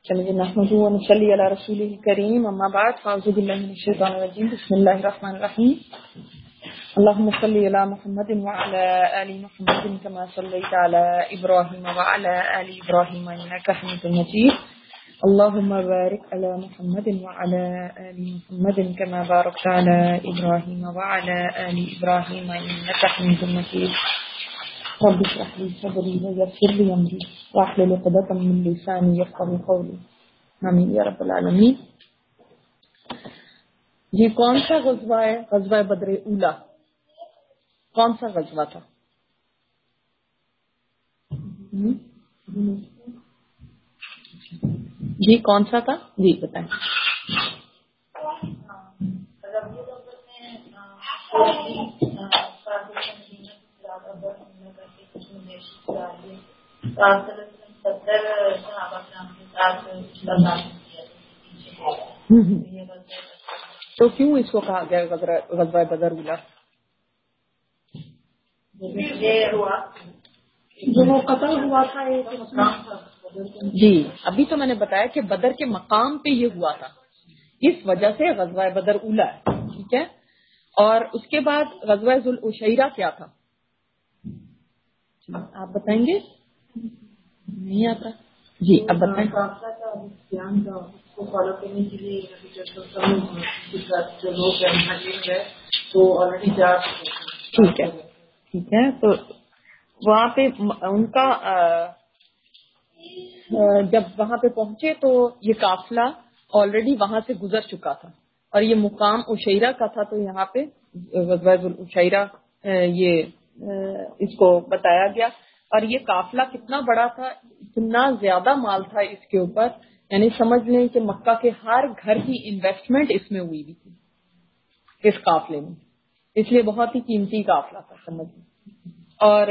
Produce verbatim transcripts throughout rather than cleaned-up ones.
چلیے نحمده ونصلی علی رسوله الکریم اما بعد فاعوذ باللہ من الشیطان الرجیم بسم اللہ الرحمن الرحیم اللهم صل علی محمد وعلى آل محمد كما صليت على ابراہیم وعلى آل ابراہیم انک حمید مجید اللهم بارک علی محمد وعلى آل محمد كما بارکت على ابراہیم وعلى آل ابراہیم انک حمید مجید رب اشرح لي صدري ويسر لي امري واحلل عقدة من لساني يفقهوا قولي آمین یا رب العالمین. یہ کون سا غزوہ ہے؟ غزوہ بدر اولا. کون سا غزوہ تھا؟ جی کون سا تھا؟ جی بتائیں. تو کیوں اس کو کہا گیا غزوہ بدر اولا؟ جو وہ قتل ہوا تھا. جی ابھی تو میں نے بتایا کہ بدر کے مقام پہ یہ ہوا تھا، اس وجہ سے غزوہ بدر اولا ہے. ٹھیک ہے. اور اس کے بعد غزوہ ذوالعشیرہ کیا تھا؟ آپ بتائیں گے؟ نہیں آتا. جی اب بتائیں. ٹھیک ہے ٹھیک ہے. تو وہاں پہ ان کا جب وہاں پہ پہنچے تو یہ قافلہ آلریڈی وہاں سے گزر چکا تھا اور یہ مقام عشیرہ کا تھا. تو یہاں پہ غزوہ ذوالعشیرہ یہ اس کو بتایا گیا. اور یہ قافلہ کتنا بڑا تھا، اتنا زیادہ مال تھا اس کے اوپر، یعنی سمجھ لیں کہ مکہ کے ہر گھر کی انویسٹمنٹ اس میں ہوئی بھی تھی اس قافلے میں، اس لیے بہت ہی قیمتی قافلہ تھا سمجھ لیں. اور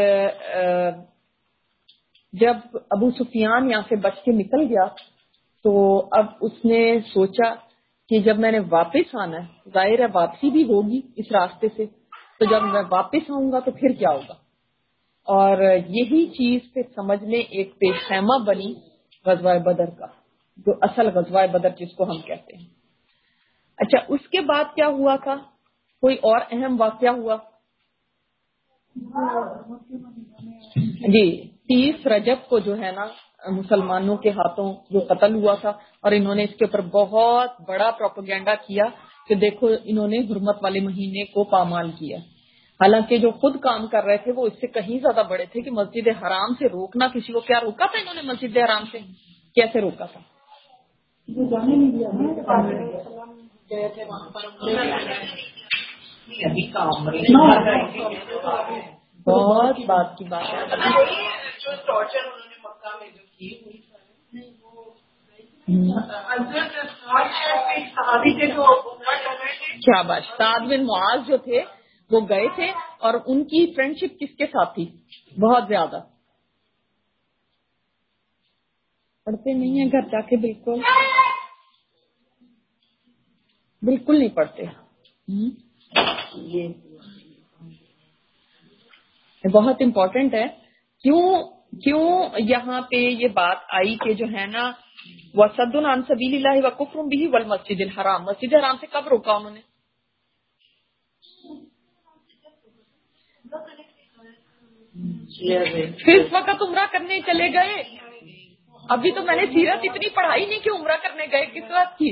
جب ابو سفیان یہاں سے بچ کے نکل گیا تو اب اس نے سوچا کہ جب میں نے واپس آنا ہے، ظاہر ہے واپسی بھی ہوگی اس راستے سے، تو جب میں واپس آؤں گا تو پھر کیا ہوگا. اور یہی چیز پھر سمجھ لیں ایک پیش خیمہ بنی غزوہ بدر کا، جو اصل غزوہ بدر جس کو ہم کہتے ہیں. اچھا اس کے بعد کیا ہوا تھا؟ کوئی اور اہم واقعہ ہوا؟ جی تیس رجب کو جو ہے نا مسلمانوں کے ہاتھوں جو قتل ہوا تھا، اور انہوں نے اس کے اوپر بہت بڑا پروپیگنڈا کیا کہ دیکھو انہوں نے حرمت والے مہینے کو پامال کیا. حالانکہ جو خود کام کر رہے تھے وہ اس سے کہیں زیادہ بڑے تھے کہ مسجد حرام سے روکنا کسی کو. کیا روکا تھا انہوں نے مسجد حرام سے؟ کیسے روکا تھا؟ بہت بات کی بات ہے. کیا بات. سعد بن معاذ جو تھے وہ گئے تھے اور ان کی فرینڈشپ کس کے ساتھ تھی؟ بہت زیادہ. پڑھتے نہیں ہیں گھر جا کے؟ بالکل بالکل نہیں پڑھتے. یہ بہت امپورٹنٹ ہے. کیوں کیوں یہاں پہ یہ بات آئی کہ جو ہے نا وَصَدٌّ عَن سَبِيلِ اللَّهِ وَكُفْرٌ بِهِ وَالْمَسْجِدِ الْحَرَامِ، مسجد حرام سے کب روکا انہوں نے؟ پھر اس وقت عمرہ کرنے چلے گئے. ابھی تو میں نے سیرت اتنی پڑھائی نہیں کہ عمرہ کرنے گئے کس وقت کی.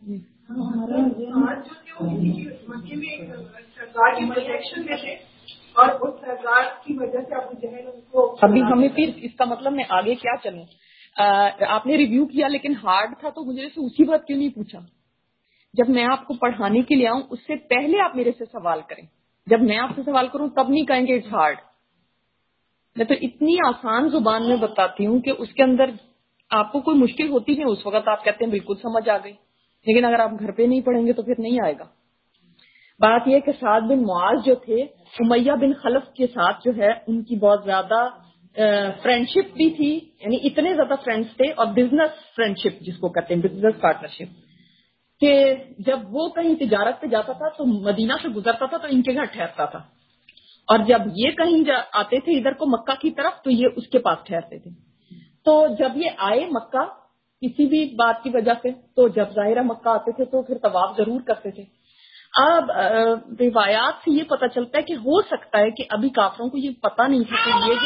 ابھی ہمیں پھر اس کا مطلب میں آگے کیا چلوں. آپ نے ریویو کیا لیکن ہارڈ تھا تو مجھے سے اسی بات کیوں نہیں پوچھا؟ جب میں آپ کو پڑھانے کے لیے آؤں اس سے پہلے آپ میرے سے سوال کریں. جب میں آپ سے سوال کروں تب نہیں کہیں گے اٹس ہارڈ. میں تو اتنی آسان زبان میں بتاتی ہوں کہ اس کے اندر آپ کو کوئی مشکل ہوتی ہے اس وقت آپ کہتے ہیں بالکل سمجھ آ گئی، لیکن اگر آپ گھر پہ نہیں پڑھیں گے تو پھر نہیں آئے گا. بات یہ کہ سعد بن معاذ جو تھے امیہ بن خلف کے ساتھ جو ہے ان کی بہت زیادہ فرینڈشپ بھی تھی، یعنی اتنے زیادہ فرینڈس تھے. اور بزنس فرینڈشپ جس کو کہتے ہیں بزنس پارٹنرشپ، کہ جب وہ کہیں تجارت پہ جاتا تھا تو مدینہ سے گزرتا تھا تو ان کے گھر ٹھہرتا تھا، اور جب یہ کہیں آتے تھے ادھر کو مکہ کی طرف تو یہ اس کے پاس ٹھہرتے تھے. تو جب یہ آئے مکہ کسی بھی بات کی وجہ سے، تو جب ظاہرہ مکہ آتے تھے تو پھر طواف ضرور کرتے تھے. اب روایات سے یہ پتہ چلتا ہے کہ ہو سکتا ہے کہ ابھی کافروں کو یہ پتہ نہیں تھا کہ یہ جو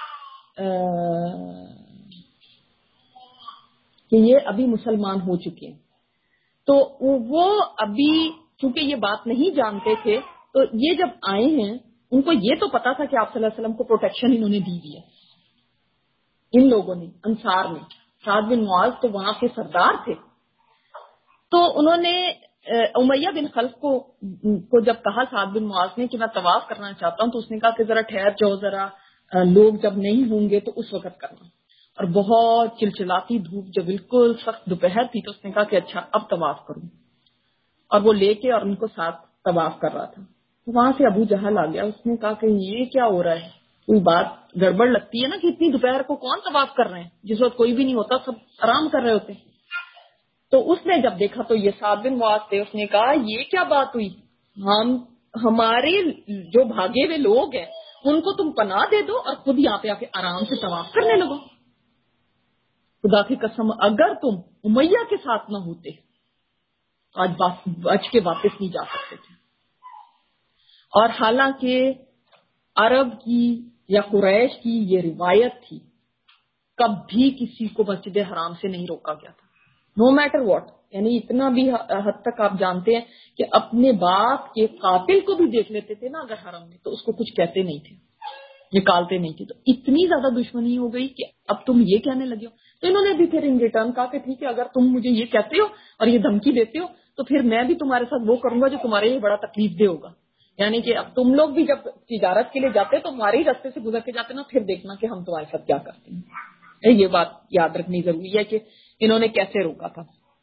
کہ یہ ابھی مسلمان ہو چکے ہیں، تو وہ ابھی چونکہ یہ بات نہیں جانتے تھے، تو یہ جب آئے ہیں ان کو یہ تو پتا تھا کہ آپ صلی اللہ علیہ وسلم کو پروٹیکشن انہوں نے دی دی ہے. ان لوگوں نے، انصار نے، سعد بن معاذ تو وہاں کے سردار تھے، تو انہوں نے امیہ بن خلف کو کو جب کہا سعد بن معاذ نے کہ میں طواف کرنا چاہتا ہوں، تو اس نے کہا کہ ذرا ٹھہر جاؤ، ذرا لوگ جب نہیں ہوں گے تو اس وقت کرنا. اور بہت چلچلاتی دھوپ جو بالکل سخت دوپہر تھی، تو اس نے کہا کہ اچھا اب طواف کروں، اور وہ لے کے اور ان کو ساتھ طواف کر رہا تھا. وہاں سے ابو جہل آ گیا، اس نے کہا کہ یہ کیا ہو رہا ہے، کوئی بات گڑبڑ لگتی ہے نا کہ اتنی دوپہر کو کون طواف کر رہے ہیں، جس وقت کوئی بھی نہیں ہوتا، سب آرام کر رہے ہوتے. تو اس نے جب دیکھا تو یہ سعد بن معاذ تھے، اس نے کہا یہ کیا بات ہوئی، ہم ہمارے جو بھاگے ہوئے لوگ ہیں ان کو تم پناہ دے دو اور خود یہاں پہ آ کے آرام سے طواف کرنے لگو. خدا کی قسم اگر تم امیہ کے ساتھ نہ ہوتے آج بچ کے واپس نہیں جا سکتے تھے. اور حالانکہ عرب کی یا قریش کی یہ روایت تھی، کبھی کسی کو مسجد حرام سے نہیں روکا گیا تھا، نو میٹر واٹ. یعنی اتنا بھی حد تک آپ جانتے ہیں کہ اپنے باپ کے قاتل کو بھی دیکھ لیتے تھے نا اگر حرم میں، تو اس کو کچھ کہتے نہیں تھے، نکالتے نہیں تھے. تو اتنی زیادہ دشمنی ہو گئی کہ اب تم یہ کہنے لگے ہو. تو انہوں نے بھی پھر ان ریٹرن کہا کہ ٹھیک ہے، اگر تم مجھے یہ کہتے ہو اور یہ دھمکی دیتے ہو تو پھر میں بھی تمہارے ساتھ وہ کروں گا جو تمہارے لیے بڑا تکلیف دہ ہوگا. یعنی کہ اب تم لوگ بھی جب تجارت کے لیے جاتے تو ہمارے ہی راستے سے گزر کے جاتے نا، پھر دیکھنا کہ ہم تمہارے ساتھ کیا کرتے ہیں. یہ بات یاد رکھنی ضروری ہے کہ انہوں نے کیسے روکا تھا.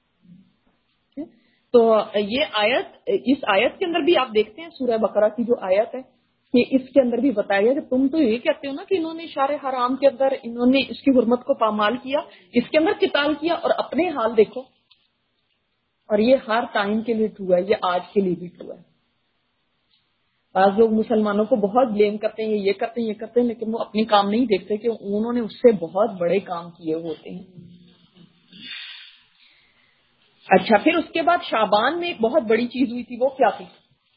تو یہ آیت، اس آیت کے اندر بھی آپ دیکھتے ہیں سورہ بقرہ کی جو آیت ہے کہ اس کے اندر بھی بتایا گیا کہ تم تو یہ کہتے ہو نا کہ انہوں نے شار حرام کے اندر انہوں نے اس کی حرمت کو پامال کیا، اس کے اندر قتال کیا، اور اپنے حال دیکھو. اور یہ ہر ٹائم کے لیے ٹرو ہے، یہ آج کے لیے بھی ٹرو ہے. بعض لوگ مسلمانوں کو بہت بلیم کرتے ہیں، یہ کرتے ہیں یہ کرتے ہیں، لیکن وہ اپنے کام نہیں دیکھتے کہ انہوں نے اس سے بہت بڑے کام کیے ہوتے ہیں. اچھا، پھر اس کے بعد شعبان میں ایک بہت بڑی چیز ہوئی تھی، وہ کیا تھی؟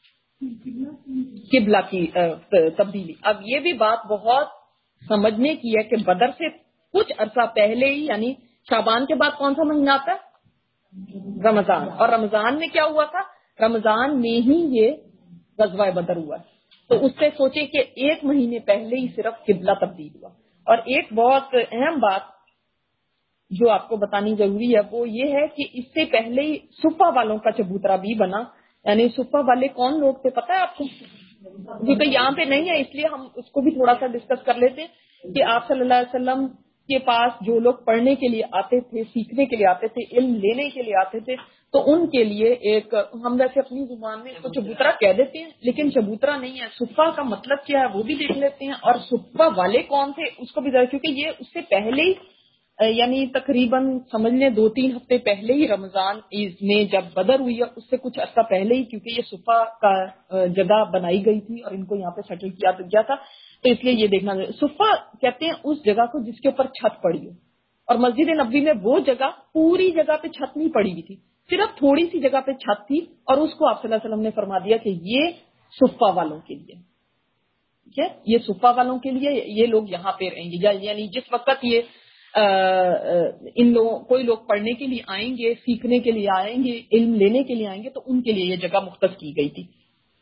قبلہ کی تبدیلی. اب یہ بھی بات بہت سمجھنے کی ہے کہ بدر سے کچھ عرصہ پہلے ہی، یعنی شعبان کے بعد کون سا مہینہ آتا ہے؟ رمضان. اور رمضان میں کیا ہوا تھا؟ رمضان میں ہی یہ غزوہ بدر ہوا. تو اس سے سوچے کہ ایک مہینے پہلے ہی صرف قبلہ تبدیل ہوا. اور ایک بہت اہم بات جو آپ کو بتانی ضروری ہے وہ یہ ہے کہ اس سے پہلے ہی صفہ والوں کا چبوترا بھی بنا. یعنی صفہ والے کون لوگ تھے پتہ ہے آپ کو؟ کیونکہ یہاں پہ نہیں ہے اس لیے ہم اس کو بھی تھوڑا سا ڈسکس کر لیتے ہیں کہ آپ صلی اللہ علیہ وسلم کے پاس جو لوگ پڑھنے کے لیے آتے تھے، سیکھنے کے لیے آتے تھے، علم لینے کے لیے آتے تھے، تو ان کے لیے ایک، ہم ویسے اپنی زبان میں اس کو چبوترا کہہ دیتے ہیں لیکن چبوترا نہیں ہے. صفہ کا مطلب کیا ہے وہ بھی دیکھ لیتے ہیں، اور صفہ والے کون تھے اس کو بھی، کیونکہ یہ اس سے پہلے ہی، یعنی تقریباً سمجھ لیں دو تین ہفتے پہلے ہی رمضان میں جب بدر ہوئی ہے اس سے کچھ عرصہ پہلے ہی، کیونکہ یہ صفہ کا جگہ بنائی گئی تھی اور ان کو یہاں پہ سیٹل کیا گیا تھا. تو اس لیے یہ دیکھنا، صفہ کہتے ہیں اس جگہ کو جس کے اوپر چھت پڑی ہو. اور مسجد نبوی میں وہ جگہ پوری جگہ پہ چھت نہیں پڑی ہوئی تھی، صرف تھوڑی سی جگہ پہ چھت تھی، اور اس کو آپ صلی اللہ علیہ وسلم نے فرما دیا کہ یہ صفہ والوں کے لیے، ٹھیک ہے، یہ صفہ والوں کے لیے، یہ لوگ یہاں پہ رہیں گے. یعنی جس وقت یہ آ, آ, ان لوگوں کوئی لوگ پڑھنے کے لیے آئیں گے، سیکھنے کے لیے آئیں گے، علم لینے کے لیے آئیں گے، تو ان کے لیے یہ جگہ مختص کی گئی تھی.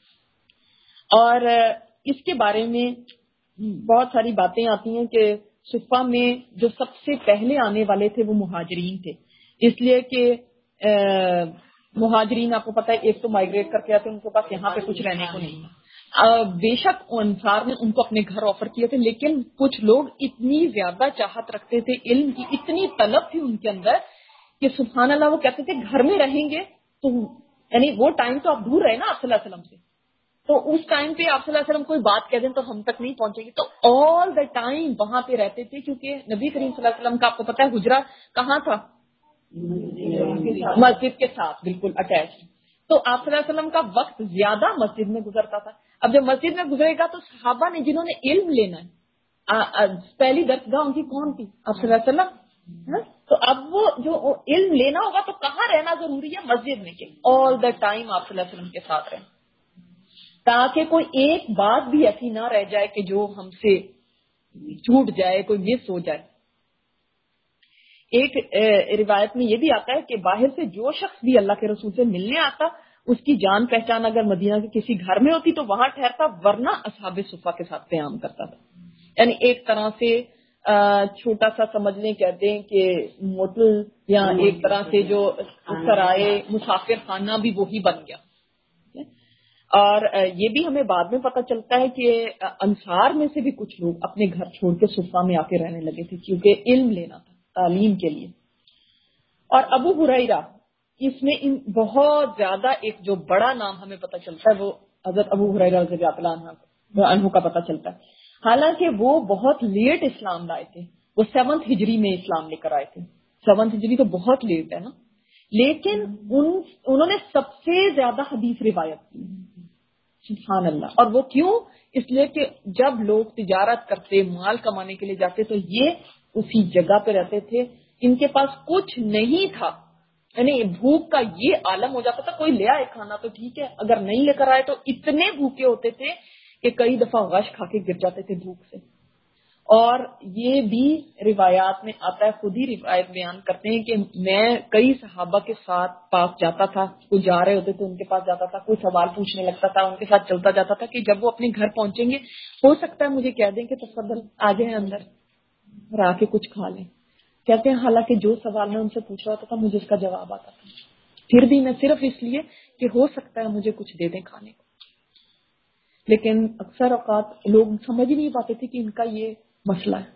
اور اس کے بارے میں بہت ساری باتیں آتی ہیں کہ صفہ میں جو سب سے پہلے آنے والے تھے وہ مہاجرین تھے، اس لیے کہ مہاجرین آپ کو پتہ ہے ایک تو مائگریٹ کر کے آتے ہیں، ان کے پاس یہاں پہ کچھ رہنے کو نہیں. بے شک انصار نے ان کو اپنے گھر آفر کیے تھے، لیکن کچھ لوگ اتنی زیادہ چاہت رکھتے تھے، علم کی اتنی طلب تھی ان کے اندر کہ سبحان اللہ وہ کہتے تھے گھر میں رہیں گے تو، یعنی وہ ٹائم تو آپ دور رہے نا آپ صلی اللہ علیہ وسلم سے، تو اس ٹائم پہ آپ صلی اللہ علیہ وسلم کوئی بات کہہ دیں تو ہم تک نہیں پہنچے گی، تو آل دا ٹائم وہاں پہ رہتے تھے. کیونکہ نبی کریم صلی اللہ علیہ وسلم کا آپ کو پتہ ہے حجرہ کہاں تھا؟ مسجد کے ساتھ بالکل اٹیچ. تو آپ صلی اللہ علیہ وسلم کا وقت زیادہ مسجد میں گزرتا تھا. اب جب مسجد میں گزرے گا تو صحابہ نے جنہوں نے علم لینا ہے، پہلی درسگاہ ان کی کون تھی؟ آپ صلی اللہ علیہ وسلم. تو اب وہ جو علم لینا ہوگا تو کہاں رہنا ضروری ہے؟ مسجد میں، کہ آل دا ٹائم آپ صلی اللہ علیہ وسلم کے ساتھ رہیں، تاکہ کوئی ایک بات بھی ایسی نہ رہ جائے کہ جو ہم سے چھوٹ جائے، کوئی مس ہو جائے۔ ایک روایت میں یہ بھی آتا ہے کہ باہر سے جو شخص بھی اللہ کے رسول سے ملنے آتا، اس کی جان پہچان اگر مدینہ کے کسی گھر میں ہوتی تو وہاں ٹھہرتا، ورنہ اصحاب صفا کے ساتھ قیام کرتا تھا۔ یعنی ایک طرح سے چھوٹا سا سمجھ لیں، کہتے ہیں کہ موٹل یا ایک طرح سے جو سرائے مسافر خانہ بھی وہی بن گیا۔ اور یہ بھی ہمیں بعد میں پتہ چلتا ہے کہ انصار میں سے بھی کچھ لوگ اپنے گھر چھوڑ کے صفا میں آ کے رہنے لگے تھے، کیونکہ علم لینا تھا تعلیم کے لیے۔ اور ابو ہریرہ، اس میں ان بہت زیادہ ایک جو بڑا نام ہمیں پتہ چلتا ہے وہ حضرت ابو ہریرہ رضی اللہ عنہ کا پتہ چلتا ہے۔ حالانکہ وہ بہت لیٹ اسلام لائے تھے، وہ سیونتھ ہجری میں اسلام لے کر آئے تھے۔ سیونتھ ہجری تو بہت لیٹ ہے نا، لیکن ان انہوں نے سب سے زیادہ حدیث روایت کی، سبحان اللہ۔ اور وہ کیوں؟ اس لیے کہ جب لوگ تجارت کرتے، مال کمانے کے لیے جاتے تو یہ اسی جگہ پہ رہتے تھے، ان کے پاس کچھ نہیں تھا، یعنی بھوک کا یہ عالم ہو جاتا تھا، کوئی لے آئے کھانا تو ٹھیک ہے، اگر نہیں لے کر آئے تو اتنے بھوکے ہوتے تھے کہ کئی دفعہ غش کھا کے گر جاتے تھے بھوک سے۔ اور یہ بھی روایات میں آتا ہے، خود ہی روایت بیان کرتے ہیں کہ میں کئی صحابہ کے ساتھ پاس جاتا تھا، کوئی جا رہے ہوتے تھے ان کے پاس جاتا تھا، کوئی سوال پوچھنے لگتا تھا، ان کے ساتھ چلتا جاتا تھا کہ جب وہ اپنے گھر پہنچیں گے ہو سکتا ہے مجھے کہہ دیں کہ تفضل آ جائیں اندر اور آ کے کچھ کھا لیں۔ کہتے ہیں حالانکہ جو سوال میں ان سے پوچھ رہا ہوتا تھا مجھے اس کا جواب آتا تھا، پھر بھی میں صرف اس لیے کہ ہو سکتا ہے مجھے کچھ دے دیں کھانے کو۔ لیکن اکثر اوقات لوگ سمجھ ہی نہیں پاتے تھے کہ ان کا یہ مسئلہ ہے۔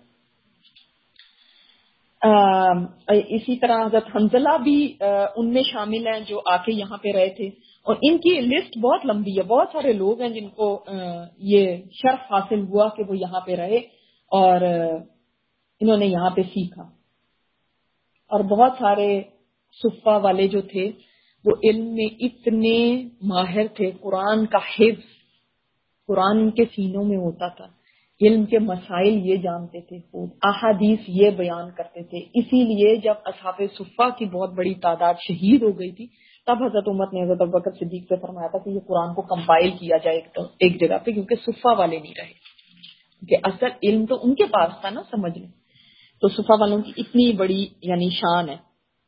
اسی طرح حضرت حنظلہ بھی ان میں شامل ہیں جو آ کے یہاں پہ رہے تھے، اور ان کی لسٹ بہت لمبی ہے، بہت سارے لوگ ہیں جن کو یہ شرف حاصل ہوا کہ وہ یہاں پہ رہے اور انہوں نے یہاں پہ سیکھا۔ اور بہت سارے صفہ والے جو تھے وہ علم میں اتنے ماہر تھے، قرآن کا حفظ قرآن ان کے سینوں میں ہوتا تھا، علم کے مسائل یہ جانتے تھے، احادیث یہ بیان کرتے تھے۔ اسی لیے جب اصحاب صفہ کی بہت بڑی تعداد شہید ہو گئی تھی تب حضرت عمر نے حضرت ابوبکر صدیق سے فرمایا تھا کہ یہ قرآن کو کمپائل کیا جائے ایک جگہ پہ، کیونکہ صفہ والے نہیں رہے، کیونکہ اصل علم تو ان کے پاس تھا نا سمجھ لیں۔ تو صفہ والوں کی اتنی بڑی یعنی شان ہے۔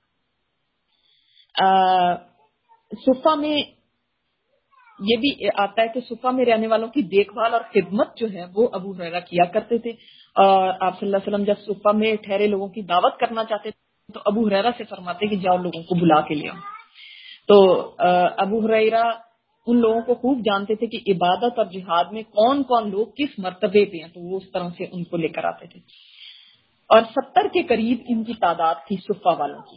صفہ میں یہ بھی آتا ہے کہ صفہ میں رہنے والوں کی دیکھ بھال اور خدمت جو ہے وہ ابو ہریرہ کیا کرتے تھے، اور آپ صلی اللہ علیہ وسلم جب صفہ میں ٹھہرے لوگوں کی دعوت کرنا چاہتے تھے تو ابو ہریرہ سے فرماتے کہ جاؤ لوگوں کو بلا کے لے آؤ۔ تو ابو ہریرہ ان لوگوں کو خوب جانتے تھے کہ عبادت اور جہاد میں کون کون لوگ کس مرتبے پہ ہیں، تو وہ اس طرح سے ان کو لے کر آتے تھے۔ اور ستر کے قریب ان کی تعداد تھی صفہ والوں کی،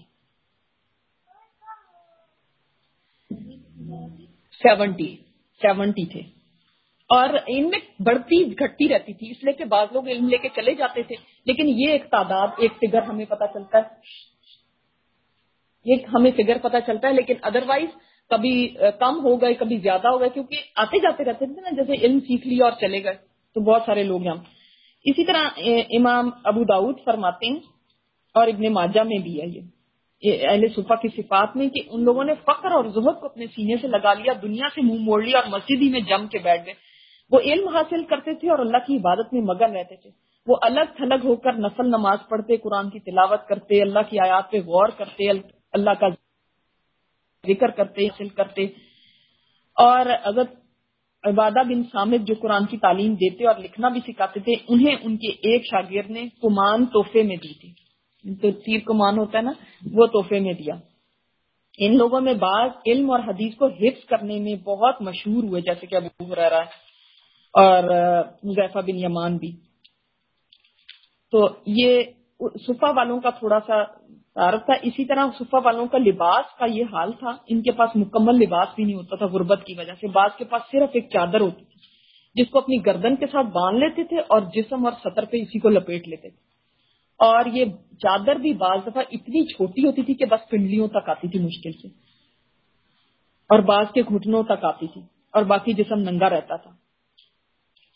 سیونٹی سیونٹی تھے، اور ان میں بڑھتی گھٹتی رہتی تھی، اس لیے کہ بعض لوگ علم لے کے چلے جاتے تھے، لیکن یہ ایک تعداد ایک فگر ہمیں پتہ چلتا ہے، یہ ہمیں فگر پتہ چلتا ہے، لیکن ادروائز کبھی کم ہو گئے کبھی زیادہ ہو گئے، کیونکہ آتے جاتے رہتے تھے نا، جیسے علم سیکھ لیا اور چلے گئے تو بہت سارے لوگ یہاں۔ اسی طرح امام ابو داؤد فرماتے ہیں اور ابن ماجہ میں بھی ہے یہ اہل صفہ کی صفات میں کہ ان لوگوں نے فقر اور زہد کو اپنے سینے سے لگا لیا، دنیا سے منہ موڑ لیا اور مسجد ہی میں جم کے بیٹھ گئے۔ وہ علم حاصل کرتے تھے اور اللہ کی عبادت میں مگن رہتے تھے، وہ الگ تھلگ ہو کر نفل نماز پڑھتے، قرآن کی تلاوت کرتے، اللہ کی آیات پہ غور کرتے، اللہ کا ذکر کرتے حاصل کرتے۔ اور اگر عبادہ بن صامت جو قرآن کی تعلیم دیتے اور لکھنا بھی سکھاتے تھے، انہیں ان کے ایک شاگرد نے کمان تحفے میں دی تھی، تو تیر کمان ہوتا ہے نا، وہ تحفے میں دیا۔ ان لوگوں میں بعض علم اور حدیث کو حفظ کرنے میں بہت مشہور ہوئے، جیسے کہ ابو ہریرہ اور حذیفہ بن یمان بھی۔ تو یہ صفہ والوں کا تھوڑا سا تعارف تھا۔ اسی طرح صفہ والوں کا لباس کا یہ حال تھا، ان کے پاس مکمل لباس بھی نہیں ہوتا تھا غربت کی وجہ سے، بعض کے پاس صرف ایک چادر ہوتی تھی جس کو اپنی گردن کے ساتھ باندھ لیتے تھے اور جسم اور سطر پہ اسی کو لپیٹ لیتے تھے، اور یہ چادر بھی بعض دفعہ اتنی چھوٹی ہوتی تھی کہ بس پنڈلیوں تک آتی تھی مشکل سے، اور بعض کے گھٹنوں تک آتی تھی، اور باقی جسم ننگا رہتا تھا۔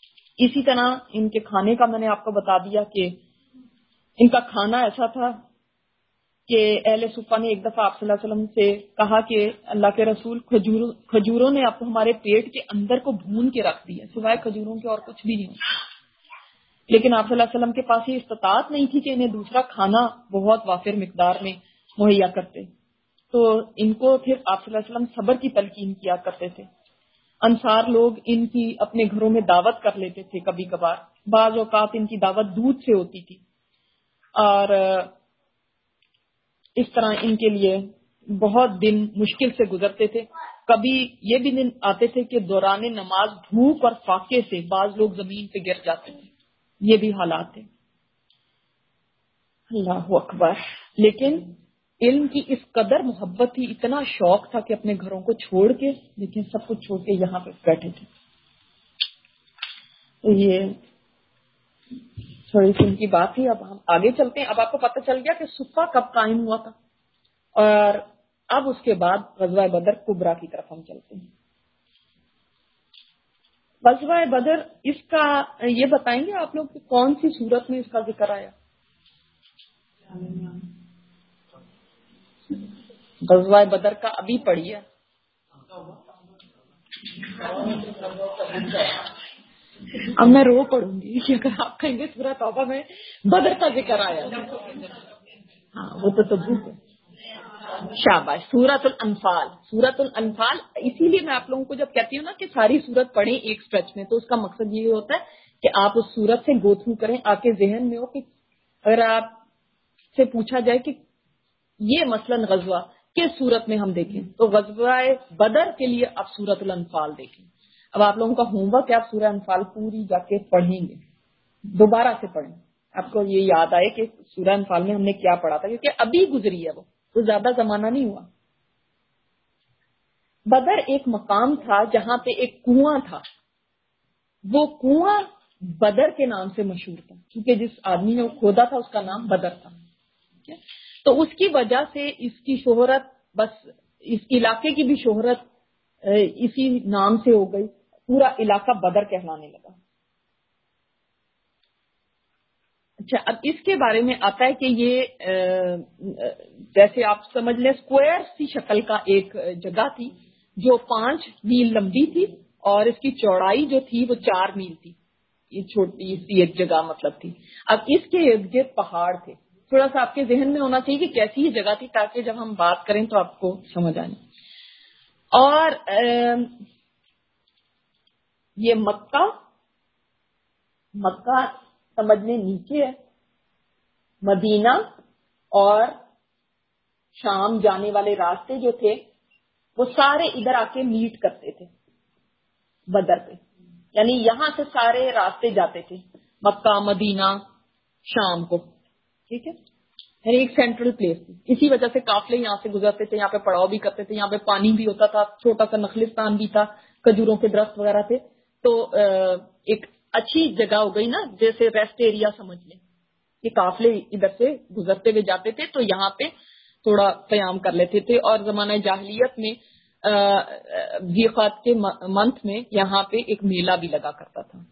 اسی طرح ان کے کھانے کا میں نے آپ کو بتا دیا کہ ان کا کھانا ایسا تھا کہ اہل صفہ نے ایک دفعہ آپ صلی اللہ علیہ وسلم سے کہا کہ اللہ کے رسول کھجوروں کھجوروں نے آپ ہمارے پیٹ کے اندر کو بھون کے رکھ دیا، سوائے کھجوروں کے اور کچھ بھی نہیں، لیکن آپ صلی اللہ علیہ وسلم کے پاس یہ استطاعت نہیں تھی کہ انہیں دوسرا کھانا بہت وافر مقدار میں مہیا کرتے، تو ان کو پھر آپ صلی اللہ علیہ وسلم صبر کی تلقین کیا کرتے تھے۔ انصار لوگ ان کی اپنے گھروں میں دعوت کر لیتے تھے، کبھی کبھار بعض اوقات ان کی دعوت دودھ سے ہوتی تھی، اور اس طرح ان کے لیے بہت دن مشکل سے گزرتے تھے۔ کبھی یہ بھی دن آتے تھے کہ دوران نماز دھوپ اور فاقے سے بعض لوگ زمین پہ گر جاتے تھے، یہ بھی حالات تھے۔ اللہ اکبر۔ لیکن علم کی اس قدر محبت تھی، اتنا شوق تھا کہ اپنے گھروں کو چھوڑ کے، لیکن سب کچھ چھوڑ کے یہاں پہ بیٹھے تھے۔ تو یہ تھوڑی سی ان کی بات تھی۔ اب ہم آگے چلتے ہیں۔ اب آپ کو پتہ چل گیا کہ صفہ کب قائم ہوا تھا، اور اب اس کے بعد غزوہ بدر کبریٰ کی طرف ہم چلتے ہیں۔ غزوہ بدر، اس کا یہ بتائیں گے آپ لوگ کہ کون سی صورت میں اس کا ذکر آیا؟ غزوہ بدر کا ابھی پڑھیے۔ اب میں رو پڑوں گی کہ اگر آپ کہیں گے سورہ توبہ میں بدر کا ذکر آیا، ہاں وہ تو تبوک ہے۔ شاباش، سورۃ الانفال۔ سورۃ الانفال، اسی لیے میں آپ لوگوں کو جب کہتی ہوں نا کہ ساری سورت پڑھیں ایک سٹریچ میں، تو اس کا مقصد یہ ہوتا ہے کہ آپ اس سورت سے گو تھرو کریں، آپ کے ذہن میں ہو کہ اگر آپ سے پوچھا جائے کہ یہ مثلاً غزوہ کس سورت میں ہم دیکھیں، تو غزوہ بدر کے لیے آپ سورۃ الانفال دیکھیں۔ اب آپ لوگوں کا ہوم ورک ہے، آپ سورہ انفال پوری جا کے پڑھیں گے، دوبارہ سے پڑھیں، آپ کو یہ یاد آئے کہ سورہ انفال میں ہم نے کیا پڑھا تھا، کیونکہ ابھی گزری ہے، وہ تو زیادہ زمانہ نہیں ہوا۔ بدر ایک مقام تھا جہاں پہ ایک کنواں تھا، وہ کنواں بدر کے نام سے مشہور تھا، کیونکہ جس آدمی نے وہ کھودا تھا اس کا نام بدر تھا۔ تو اس کی وجہ سے اس کی شہرت، بس اس علاقے کی بھی شہرت اسی نام سے ہو گئی، پورا علاقہ بدر کہلانے لگا۔ اچھا، اب اس کے بارے میں آتا ہے کہ یہ جیسے آپ سمجھ لیں اسکوائر سی شکل کا ایک جگہ تھی جو پانچ میل لمبی تھی، اور اس کی چوڑائی جو تھی وہ چار میل تھی، یہ چھوٹی سی ایک جگہ مطلب تھی۔ اب اس کے ارد گرد پہاڑ تھے، تھوڑا سا آپ کے ذہن میں ہونا چاہیے کہ کیسی یہ جگہ تھی، تاکہ جب ہم بات کریں تو آپ کو سمجھ آئے۔ اور یہ مکہ مکہ سمجھنے نیچے ہے، مدینہ اور شام جانے والے راستے جو تھے وہ سارے ادھر آ کے میٹ کرتے تھے بدر پہ، یعنی یہاں سے سارے راستے جاتے تھے مکہ مدینہ شام کو، ٹھیک ہے، یعنی ایک سینٹرل پلیس تھی۔ اسی وجہ سے قافلے یہاں سے گزرتے تھے، یہاں پہ پڑاؤ بھی کرتے تھے، یہاں پہ پانی بھی ہوتا تھا، چھوٹا سا نخلستان بھی تھا، کھجوروں کے درخت وغیرہ تھے، تو ایک اچھی جگہ ہو گئی نا، جیسے ریسٹ ایریا سمجھ لیں، یہ قافلے ادھر سے گزرتے ہوئے جاتے تھے تو یہاں پہ تھوڑا قیام کر لیتے تھے، اور زمانہ جاہلیت میں ذیقات کے منتھ میں یہاں پہ ایک میلہ بھی لگا کرتا تھا۔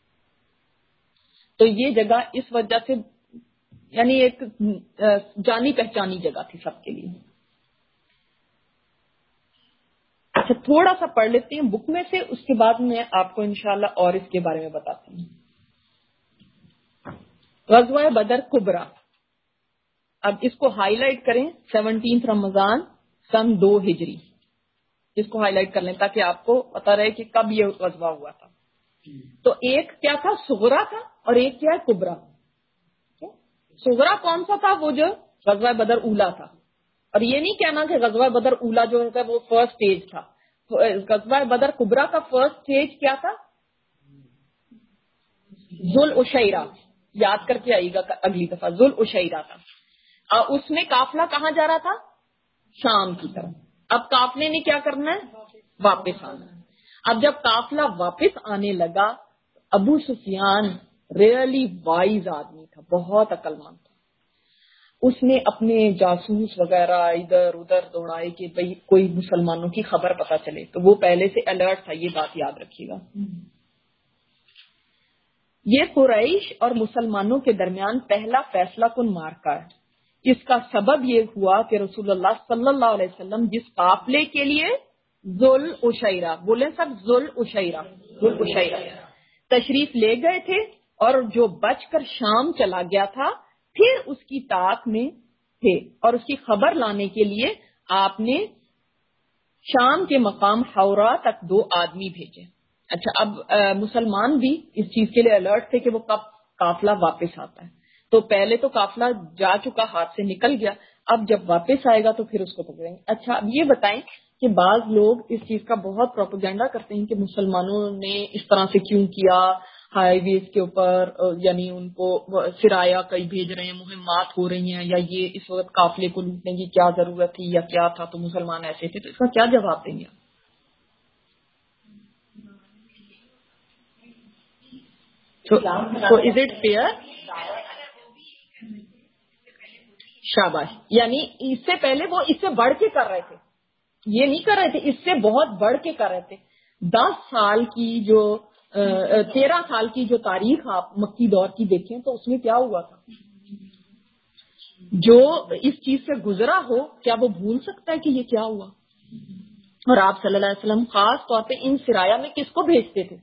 تو یہ جگہ اس وجہ سے یعنی ایک جانی پہچانی جگہ تھی سب کے لیے۔ اچھا، تھوڑا سا پڑھ لیتے ہیں بک میں سے، اس کے بعد میں آپ کو انشاءاللہ اور اس کے بارے میں بتاتی ہوں۔ غزوہ بدر کبریٰ، اب اس کو ہائی لائٹ کریں، سیونٹینتھ رمضان سن دو ہجری، اس کو ہائی لائٹ کر لیں تاکہ آپ کو پتا رہے کہ کب یہ غزوہ ہوا تھا۔ تو ایک کیا تھا، صغرا تھا، اور ایک کیا ہے، کبریٰ۔ صغرا کون سا تھا، وہ جو غزوہ بدر اولا تھا، اور یہ نہیں کہنا کہ غزوہ بدر اولا جو ہے وہ فرسٹ سٹیج تھا، غزوہ بدر کبریٰ کا فرسٹ سٹیج کیا تھا، ذوالعشیرہ، یاد کر کے آئیے گا اگلی دفعہ، ذوالعشیرہ تھا، اور اس میں قافلہ کہاں جا رہا تھا، شام کی طرف۔ اب قافلے نے کیا کرنا ہے، واپس آنا ہے۔ اب جب قافلہ واپس آنے لگا، ابو سفیان ریئلی وائز آدمی تھا، بہت عقل مند تھا، اس نے اپنے جاسوس وغیرہ ادھر ادھر دوڑائے کہ بھئی کوئی مسلمانوں کی خبر پتہ چلے، تو وہ پہلے سے الرٹ تھا، یہ بات یاد رکھیے گا۔ یہ قریش اور مسلمانوں کے درمیان پہلا فیصلہ کن معرکہ ہے، اس کا سبب یہ ہوا کہ رسول اللہ صلی اللہ علیہ وسلم جس قافلے کے لیے ذل عشیرہ، بولیں سب ذل عشیرہ، ذل عشیرہ تشریف لے گئے تھے، اور جو بچ کر شام چلا گیا تھا پھر اس کی طاق میں تھے، اور اس کی خبر لانے کے لیے آپ نے شام کے مقام حورا تک دو آدمی بھیجے۔ اچھا، اب مسلمان بھی اس چیز کے لیے الرٹ تھے کہ وہ کب قافلہ واپس آتا ہے، تو پہلے تو قافلہ جا چکا، ہاتھ سے نکل گیا، اب جب واپس آئے گا تو پھر اس کو پکڑیں گے۔ اچھا، اب یہ بتائیں کہ بعض لوگ اس چیز کا بہت پروپیگنڈا کرتے ہیں کہ مسلمانوں نے اس طرح سے کیوں کیا، ہائی ویز کے اوپر یعنی ان کو سرایا کئی بھیج رہے ہیں، مہمات ہو رہی ہیں، یا یہ اس وقت قافلے کو لوٹنے کی کیا ضرورت تھی یا کیا تھا، تو مسلمان ایسے تھے، تو اس کا کیا جواب دیں گے؟ تو از اٹ فیئر؟ شاباش، یعنی اس سے پہلے وہ اس سے بڑھ کے کر رہے تھے، یہ نہیں کر رہے تھے، اس سے بہت بڑھ کے کر رہے تھے۔ دس سال کی جو تیرہ سال کی جو تاریخ آپ مکی دور کی دیکھیں تو اس میں کیا ہوا تھا؟ جو اس چیز سے گزرا ہو کیا وہ بھول سکتا ہے کہ یہ کیا ہوا؟ اور آپ صلی اللہ علیہ وسلم خاص طور پہ ان سرایا میں کس کو بھیجتے تھے؟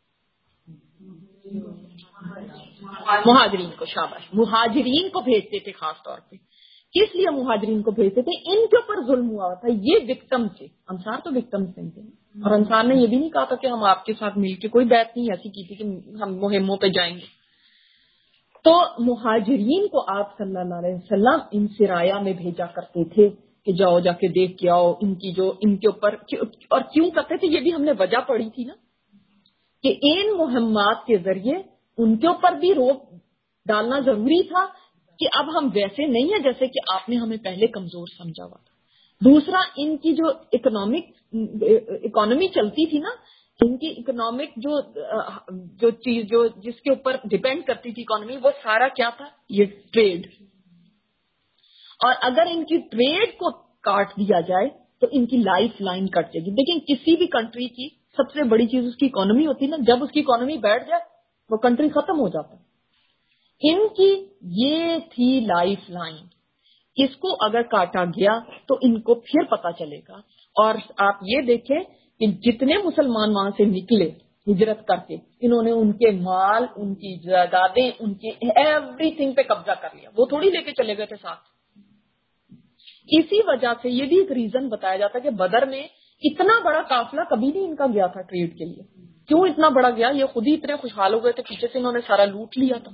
مہاجرین کو، شاباش، مہاجرین کو بھیجتے تھے خاص طور پہ۔ کس لیے مہاجرین کو بھیجتے تھے؟ ان کے اوپر ظلم ہوا تھا، یہ وکٹم تھے، انصار تو وکٹم نہیں تھے، اور انصار نے یہ بھی نہیں کہا تھا کہ ہم آپ کے ساتھ مل کے، کوئی بیعت نہیں ایسی کی تھی کہ ہم مہموں پہ جائیں گے۔ تو مہاجرین کو آپ صلی اللہ علیہ وسلم ان سرایا میں بھیجا کرتے تھے کہ جاؤ جا کے دیکھ کے آؤ ان کی جو ان کے اوپر، اور کیوں کرتے تھے یہ بھی ہم نے وجہ پڑھی تھی نا، کہ ان مہمات کے ذریعے ان کے اوپر بھی روک ڈالنا ضروری تھا کہ اب ہم ویسے نہیں ہیں جیسے کہ آپ نے ہمیں پہلے کمزور سمجھا ہوا تھا۔ دوسرا، ان کی جو اکنامک اکانومی چلتی تھی نا، ان کی اکنامک جو جو چیز جو جس کے اوپر ڈیپینڈ کرتی تھی اکانومی، وہ سارا کیا تھا؟ یہ ٹریڈ۔ اور اگر ان کی ٹریڈ کو کاٹ دیا جائے تو ان کی لائف لائن کٹ جائے گی۔ لیکن کسی بھی کنٹری کی سب سے بڑی چیز اس کی اکانومی ہوتی ہے نا، جب اس کی اکانومی بیٹھ جائے وہ کنٹری ختم ہو جاتا ہے۔ ان کی یہ تھی لائف لائن، اس کو اگر کاٹا گیا تو ان کو پھر پتا چلے گا۔ اور آپ یہ دیکھیں کہ جتنے مسلمان وہاں سے نکلے ہجرت کر کے، انہوں نے ان کے مال، ان کی جائیدادیں، ان کی ایوری تھنگ پہ قبضہ کر لیا، وہ تھوڑی لے کے چلے گئے تھے ساتھ۔ اسی وجہ سے یہ بھی ایک ریزن بتایا جاتا ہے کہ بدر میں اتنا بڑا قافلہ کبھی نہیں ان کا گیا تھا ٹریڈ کے لیے۔ کیوں اتنا بڑا گیا؟ یہ خود ہی اتنے خوشحال ہو گئے تھے، پیچھے سے انہوں نے سارا لوٹ لیا تھا۔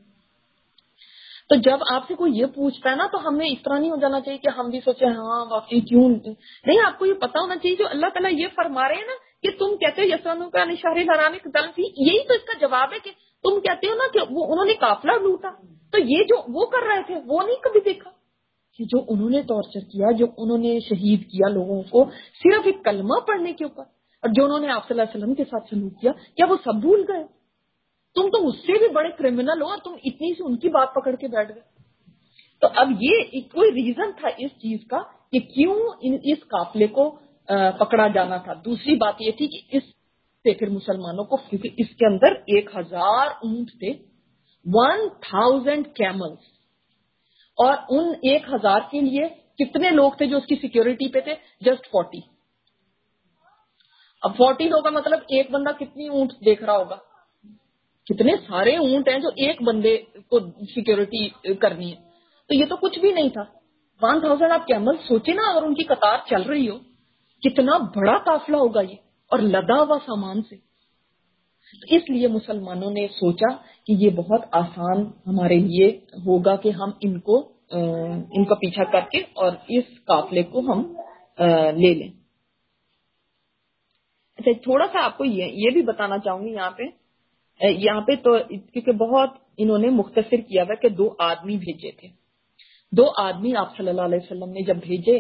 تو جب آپ سے کوئی یہ پوچھتا ہے نا تو ہمیں اس طرح نہیں ہو جانا چاہیے کہ ہم بھی سوچیں ہاں واقعی کیوں نہیں۔ آپ کو یہ پتا ہونا چاہیے جو اللہ تعالیٰ یہ فرما رہے ہیں نا کہ تم کہتے ہو یسانوں کا نشار حرام قتل فی، یہی تو اس کا جواب ہے کہ تم کہتے ہو نا کہ وہ انہوں نے قافلہ لوٹا، تو یہ جو وہ کر رہے تھے وہ نہیں کبھی دیکھا کہ جو انہوں نے ٹارچر کیا، جو انہوں نے شہید کیا لوگوں کو صرف ایک کلمہ پڑھنے کے اوپر، اور جو انہوں نے آپ صلی اللہ علیہ وسلم کے ساتھ سلوک کیا، کیا وہ سب بھول گئے؟ تم تو اس سے بھی بڑے کرمنل ہو اور تم اتنی سی ان کی بات پکڑ کے بیٹھ گئے۔ تو اب یہ کوئی ریزن تھا اس چیز کا کہ کیوں اس قافلے کو پکڑا جانا تھا۔ دوسری بات یہ تھی کہ اس سے پھر مسلمانوں کو، کیونکہ اس کے اندر ایک ہزار اونٹ تھے، ون تھاؤزینڈ کیملز، اور ان ایک ہزار کے لیے کتنے لوگ تھے جو اس کی سیکیورٹی پہ تھے؟ Just forty. اب فورٹی لوگ کا مطلب ایک بندہ کتنی اونٹ دیکھ رہا ہوگا؟ کتنے سارے اونٹ ہیں جو ایک بندے کو سیکیورٹی کرنی ہے، تو یہ تو کچھ بھی نہیں تھا۔ ون تھاؤزینڈ آپ کیمل سوچے نا، اور ان کی قطار چل رہی ہو، کتنا بڑا قافلہ ہوگا یہ، اور لدا ہوا سامان سے۔ اس لیے مسلمانوں نے سوچا کہ یہ بہت آسان ہمارے لیے ہوگا کہ ہم ان کو ان کا پیچھا کر کے اور اس قافلے کو ہم لے لیں۔ اچھا، تھوڑا سا آپ کو یہ یہ بھی بتانا چاہوں گی یہاں پہ یہاں پہ تو کیونکہ بہت انہوں نے مختصر کیا ہوا کہ دو آدمی بھیجے تھے۔ دو آدمی آپ صلی اللہ علیہ وسلم نے جب بھیجے،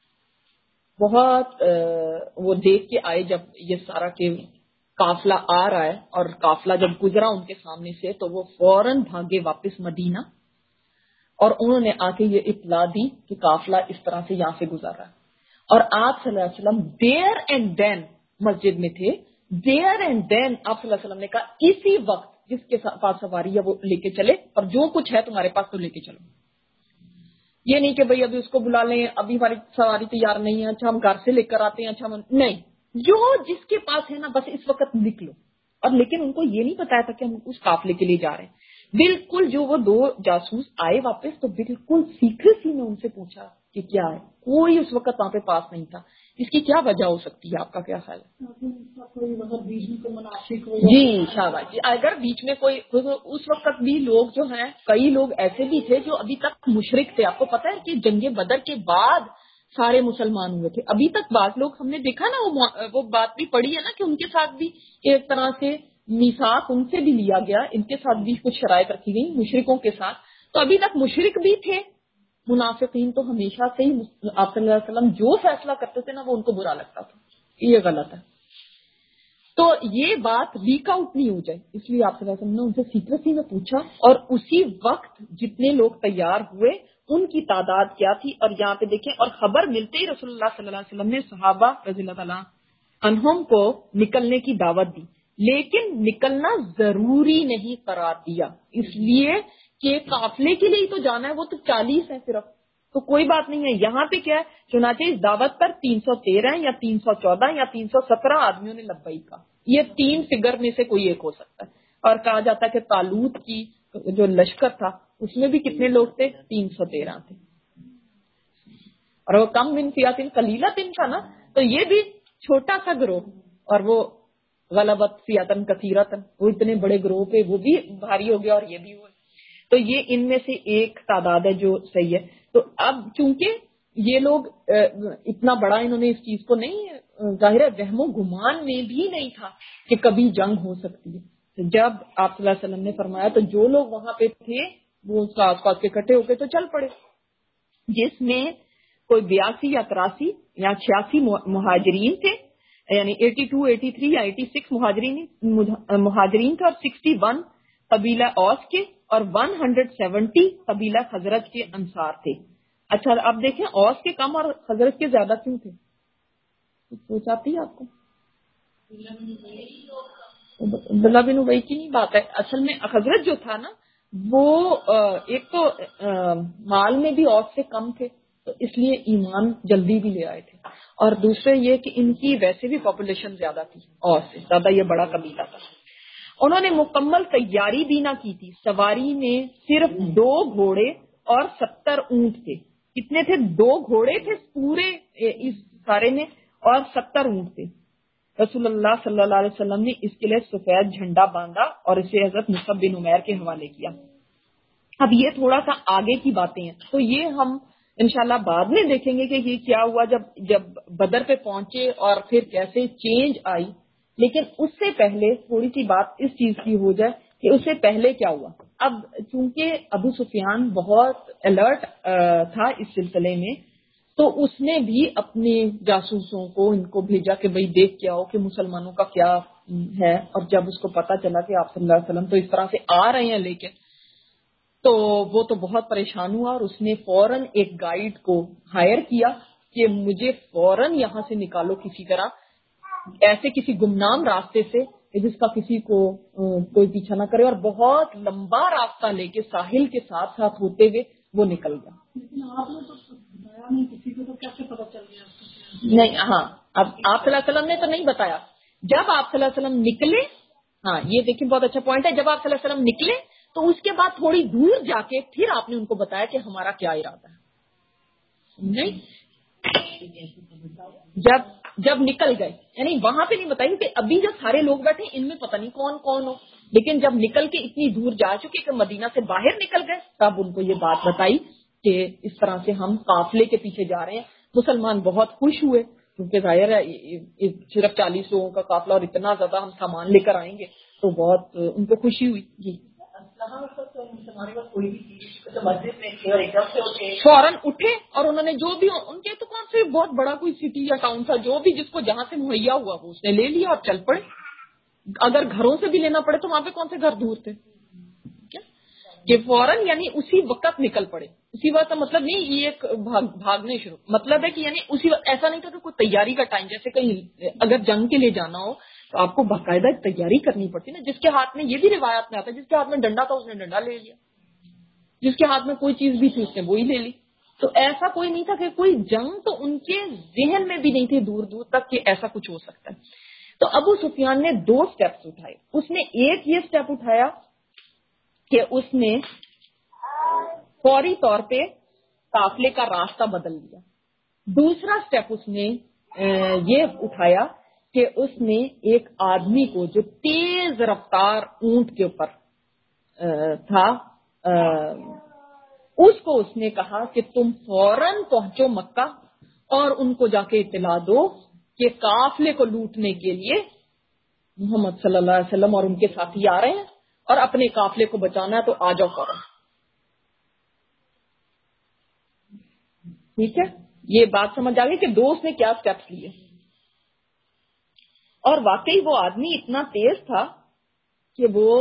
بہت وہ دیکھ کے آئے جب یہ سارا کہ قافلہ آ رہا ہے، اور قافلہ جب گزرا ان کے سامنے سے تو وہ فوراً بھاگے واپس مدینہ، اور انہوں نے آ کے یہ اطلاع دی کہ قافلہ اس طرح سے یہاں سے گزر رہا ہے۔ اور آپ صلی اللہ علیہ وسلم دیر اینڈ دین مسجد میں تھے، دیر اینڈ دین آپ صلی اللہ علیہ وسلم نے کہا اسی وقت جس کے پاس سواری ہے وہ لے کے چلے، اور جو کچھ ہے تمہارے پاس تو لے کے چلو۔ یہ نہیں کہ بھئی ابھی اس کو بلا لیں، ابھی ہماری سواری تیار نہیں ہے، اچھا ہم گھر سے لے کر آتے ہیں، اچھا ہم نہیں، جو جس کے پاس ہے نا بس اس وقت نکلو. اور لیکن ان کو یہ نہیں بتایا تھا کہ ہم اس قافلے کے لیے جا رہے ہیں. بالکل جو وہ دو جاسوس آئے واپس تو بالکل سیکریسی میں ان سے پوچھا کہ کیا ہے. کوئی اس وقت وہاں پہ پاس نہیں تھا. اس کی کیا وجہ ہو سکتی ہے؟ آپ کا کیا خیال ہے؟ جی شاباش جی. اگر بیچ میں کوئی اس وقت بھی لوگ جو ہیں، کئی لوگ ایسے بھی تھے جو ابھی تک مشرک تھے. آپ کو پتا ہے کہ جنگ بدر کے بعد سارے مسلمان ہوئے تھے. ابھی تک بعض لوگ ہم نے دیکھا نا، وہ وہ بات بھی پڑھی ہے نا کہ ان کے ساتھ بھی ایک طرح سے میثاق ان سے بھی لیا گیا، ان کے ساتھ بھی کچھ شرائط رکھی گئی مشرکوں کے ساتھ. تو ابھی تک مشرک بھی تھے. منافقین تو ہمیشہ سے ہی آپ صلی اللہ علیہ وسلم جو فیصلہ کرتے تھے نا وہ ان کو برا لگتا تھا. یہ غلط ہے. تو یہ بات لیک آؤٹ نہیں ہو جائے اس لیے آپ صلی اللہ علیہ وسلم نے ان سے سیکریسی میں پوچھا. اور اسی وقت جتنے لوگ تیار ہوئے ان کی تعداد کیا تھی. اور یہاں پہ دیکھیں، اور خبر ملتے ہی رسول اللہ صلی اللہ علیہ وسلم نے صحابہ رضی اللہ تعالیٰ عنہم کو نکلنے کی دعوت دی، لیکن نکلنا ضروری نہیں قرار دیا، اس لیے کہ قافلے کے لیے تو جانا ہے، وہ تو چالیس ہے صرف، تو کوئی بات نہیں ہے. یہاں پہ کیا ہے، چنانچہ اس دعوت پر تین سو تیرہ یا تین سو چودہ یا تین سو سترہ آدمیوں نے لبیک کہا. یہ تین فگر میں سے کوئی ایک ہو سکتا ہے. اور کہا جاتا ہے کہ طالوت کی جو لشکر تھا اس میں بھی کتنے لوگ تھے؟ تین سو تیرہ تھے. اور وہ کم من فیاتن قلیلۃ تھا نا، تو یہ بھی چھوٹا سا گروہ. اور وہ غلبت فیاتن کثیرۃ، وہ اتنے بڑے گروہ پہ وہ بھی بھاری ہو گیا اور یہ بھی ہوا. تو یہ ان میں سے ایک تعداد ہے جو صحیح ہے. تو اب چونکہ یہ لوگ اتنا بڑا انہوں نے اس چیز کو نہیں، ظاہر ہے وہم و گمان میں بھی نہیں تھا کہ کبھی جنگ ہو سکتی ہے. جب آپ صلی اللہ علیہ وسلم نے فرمایا تو جو لوگ وہاں پہ تھے وہ اس آس پاس کے اکٹھے ہو کے تو چل پڑے، جس میں کوئی بیاسی یا تراسی یا چھیاسی مہاجرین تھے، یعنی ایٹی ٹو ایٹی تھری یا ایٹی سکس مہاجرین مہاجرین تھے، اور سکسٹی ون قبیلہ اوس کے اور ون ہنڈریڈ سیونٹی قبیلہ خزرج کے انصار تھے. اچھا اب دیکھیں اوس کے کم اور خزرج کے زیادہ کیوں تھے؟ سوچ آتی ہے آپ کو؟ عبداللہ بن ابی کی نہیں بات ہے. اصل میں خزرج جو تھا نا وہ ایک تو مال میں بھی اوس سے کم تھے تو اس لیے ایمان جلدی بھی لے آئے تھے، اور دوسرے یہ کہ ان کی ویسے بھی پاپولیشن زیادہ تھی اوس سے زیادہ، یہ بڑا قبیلہ تھا. انہوں نے مکمل تیاری بھی نہ کی تھی. سواری میں صرف دو گھوڑے اور ستر اونٹ تھے. کتنے تھے؟ دو گھوڑے تھے پورے اس سارے میں اور ستر اونٹ تھے. رسول اللہ صلی اللہ علیہ وسلم نے اس کے لیے سفید جھنڈا باندھا اور اسے حضرت مصعب بن عمیر کے حوالے کیا. اب یہ تھوڑا سا آگے کی باتیں ہیں تو یہ ہم انشاءاللہ بعد میں دیکھیں گے کہ یہ کیا ہوا جب جب بدر پہ پہنچے اور پھر کیسے چینج آئی. لیکن اس سے پہلے تھوڑی سی بات اس چیز کی ہو جائے کہ اس سے پہلے کیا ہوا. اب چونکہ ابو سفیان بہت الرٹ تھا اس سلسلے میں تو اس نے بھی اپنے جاسوسوں کو ان کو بھیجا کہ بھئی دیکھ کے آؤ کہ مسلمانوں کا کیا ہے. اور جب اس کو پتا چلا کہ آپ صلی اللہ علیہ وسلم تو اس طرح سے آ رہے ہیں لے کے، تو وہ تو بہت پریشان ہوا اور اس نے فوراً ایک گائیڈ کو ہائر کیا کہ مجھے فوراً یہاں سے نکالو کسی طرح، ایسے کسی گمنام راستے سے جس کا کسی کو کوئی پیچھا نہ کرے. اور بہت لمبا راستہ لے کے ساحل کے ساتھ ساتھ ہوتے ہوئے وہ نکل گیا. لیکن آپ نے تو بتایا نہیں کسی کو، تو کیسے پتا چل گیا؟ نہیں، ہاں اب آپ صلی اللہ علیہ وسلم نے تو نہیں بتایا. جب آپ صلی اللہ علیہ وسلم نکلے، ہاں یہ دیکھیں بہت اچھا پوائنٹ ہے، جب آپ صلی اللہ علیہ وسلم نکلے تو اس کے بعد تھوڑی دور جا کے پھر آپ نے ان کو بتایا کہ ہمارا کیا ارادہ ہے. نہیں، جب جب نکل گئے یعنی وہاں پہ نہیں بتائی کہ ابھی جو سارے لوگ بیٹھے ان میں پتہ نہیں کون کون ہو، لیکن جب نکل کے اتنی دور جا چکے کہ مدینہ سے باہر نکل گئے تب ان کو یہ بات بتائی کہ اس طرح سے ہم قافلے کے پیچھے جا رہے ہیں. مسلمان بہت خوش ہوئے کیونکہ ظاہر ہے صرف چالیس لوگوں کا قافلہ اور اتنا زیادہ ہم سامان لے کر آئیں گے تو بہت ان کو خوشی ہوئی. جی فوراً اٹھے اور انہوں نے جو بھی ان کے تو کون سے بہت بڑا کوئی سٹی یا ٹاؤن تھا، جو بھی جس کو جہاں سے مہیا ہوا وہ اس نے لے لیا اور چل پڑے. اگر گھروں سے بھی لینا پڑے تو وہاں پہ کون سے گھر دور تھے کہ فوراً یعنی اسی وقت نکل پڑے. اسی وقت کا مطلب نہیں یہ ایک بھاگنے شروع، مطلب ہے کہ یعنی اسی وقت ایسا نہیں تھا کہ کوئی تیاری کا ٹائم، جیسے کہیں اگر جنگ کے لیے جانا ہو تو آپ کو باقاعدہ تیاری کرنی پڑتی نا. جس کے ہاتھ میں، یہ بھی روایات میں آتا ہے، جس کے ہاتھ میں ڈنڈا تھا اس نے ڈنڈا لے لیا، جس کے ہاتھ میں کوئی چیز بھی تھی اس نے وہی لے لی. تو ایسا کوئی نہیں تھا کہ کوئی جنگ تو ان کے ذہن میں بھی نہیں تھی دور دور تک کہ ایسا کچھ ہو سکتا ہے. تو ابو سفیان نے دو سٹیپس اٹھائے. اس نے ایک یہ سٹیپ اٹھایا کہ اس نے فوری طور پہ قافلے کا راستہ بدل دیا. دوسرا سٹیپ اس نے یہ اٹھایا کہ اس نے ایک آدمی کو جو تیز رفتار اونٹ کے اوپر تھا اس کو اس نے کہا کہ تم فوراً پہنچو مکہ اور ان کو جا کے اطلاع دو کہ قافلے کو لوٹنے کے لیے محمد صلی اللہ علیہ وسلم اور ان کے ساتھی آ رہے ہیں اور اپنے قافلے کو بچانا ہے تو آ جاؤ فوراً. ٹھیک ہے, یہ بات سمجھ آ گئی کہ دوست نے کیا سٹیپس لیے. اور واقعی وہ آدمی اتنا تیز تھا کہ وہ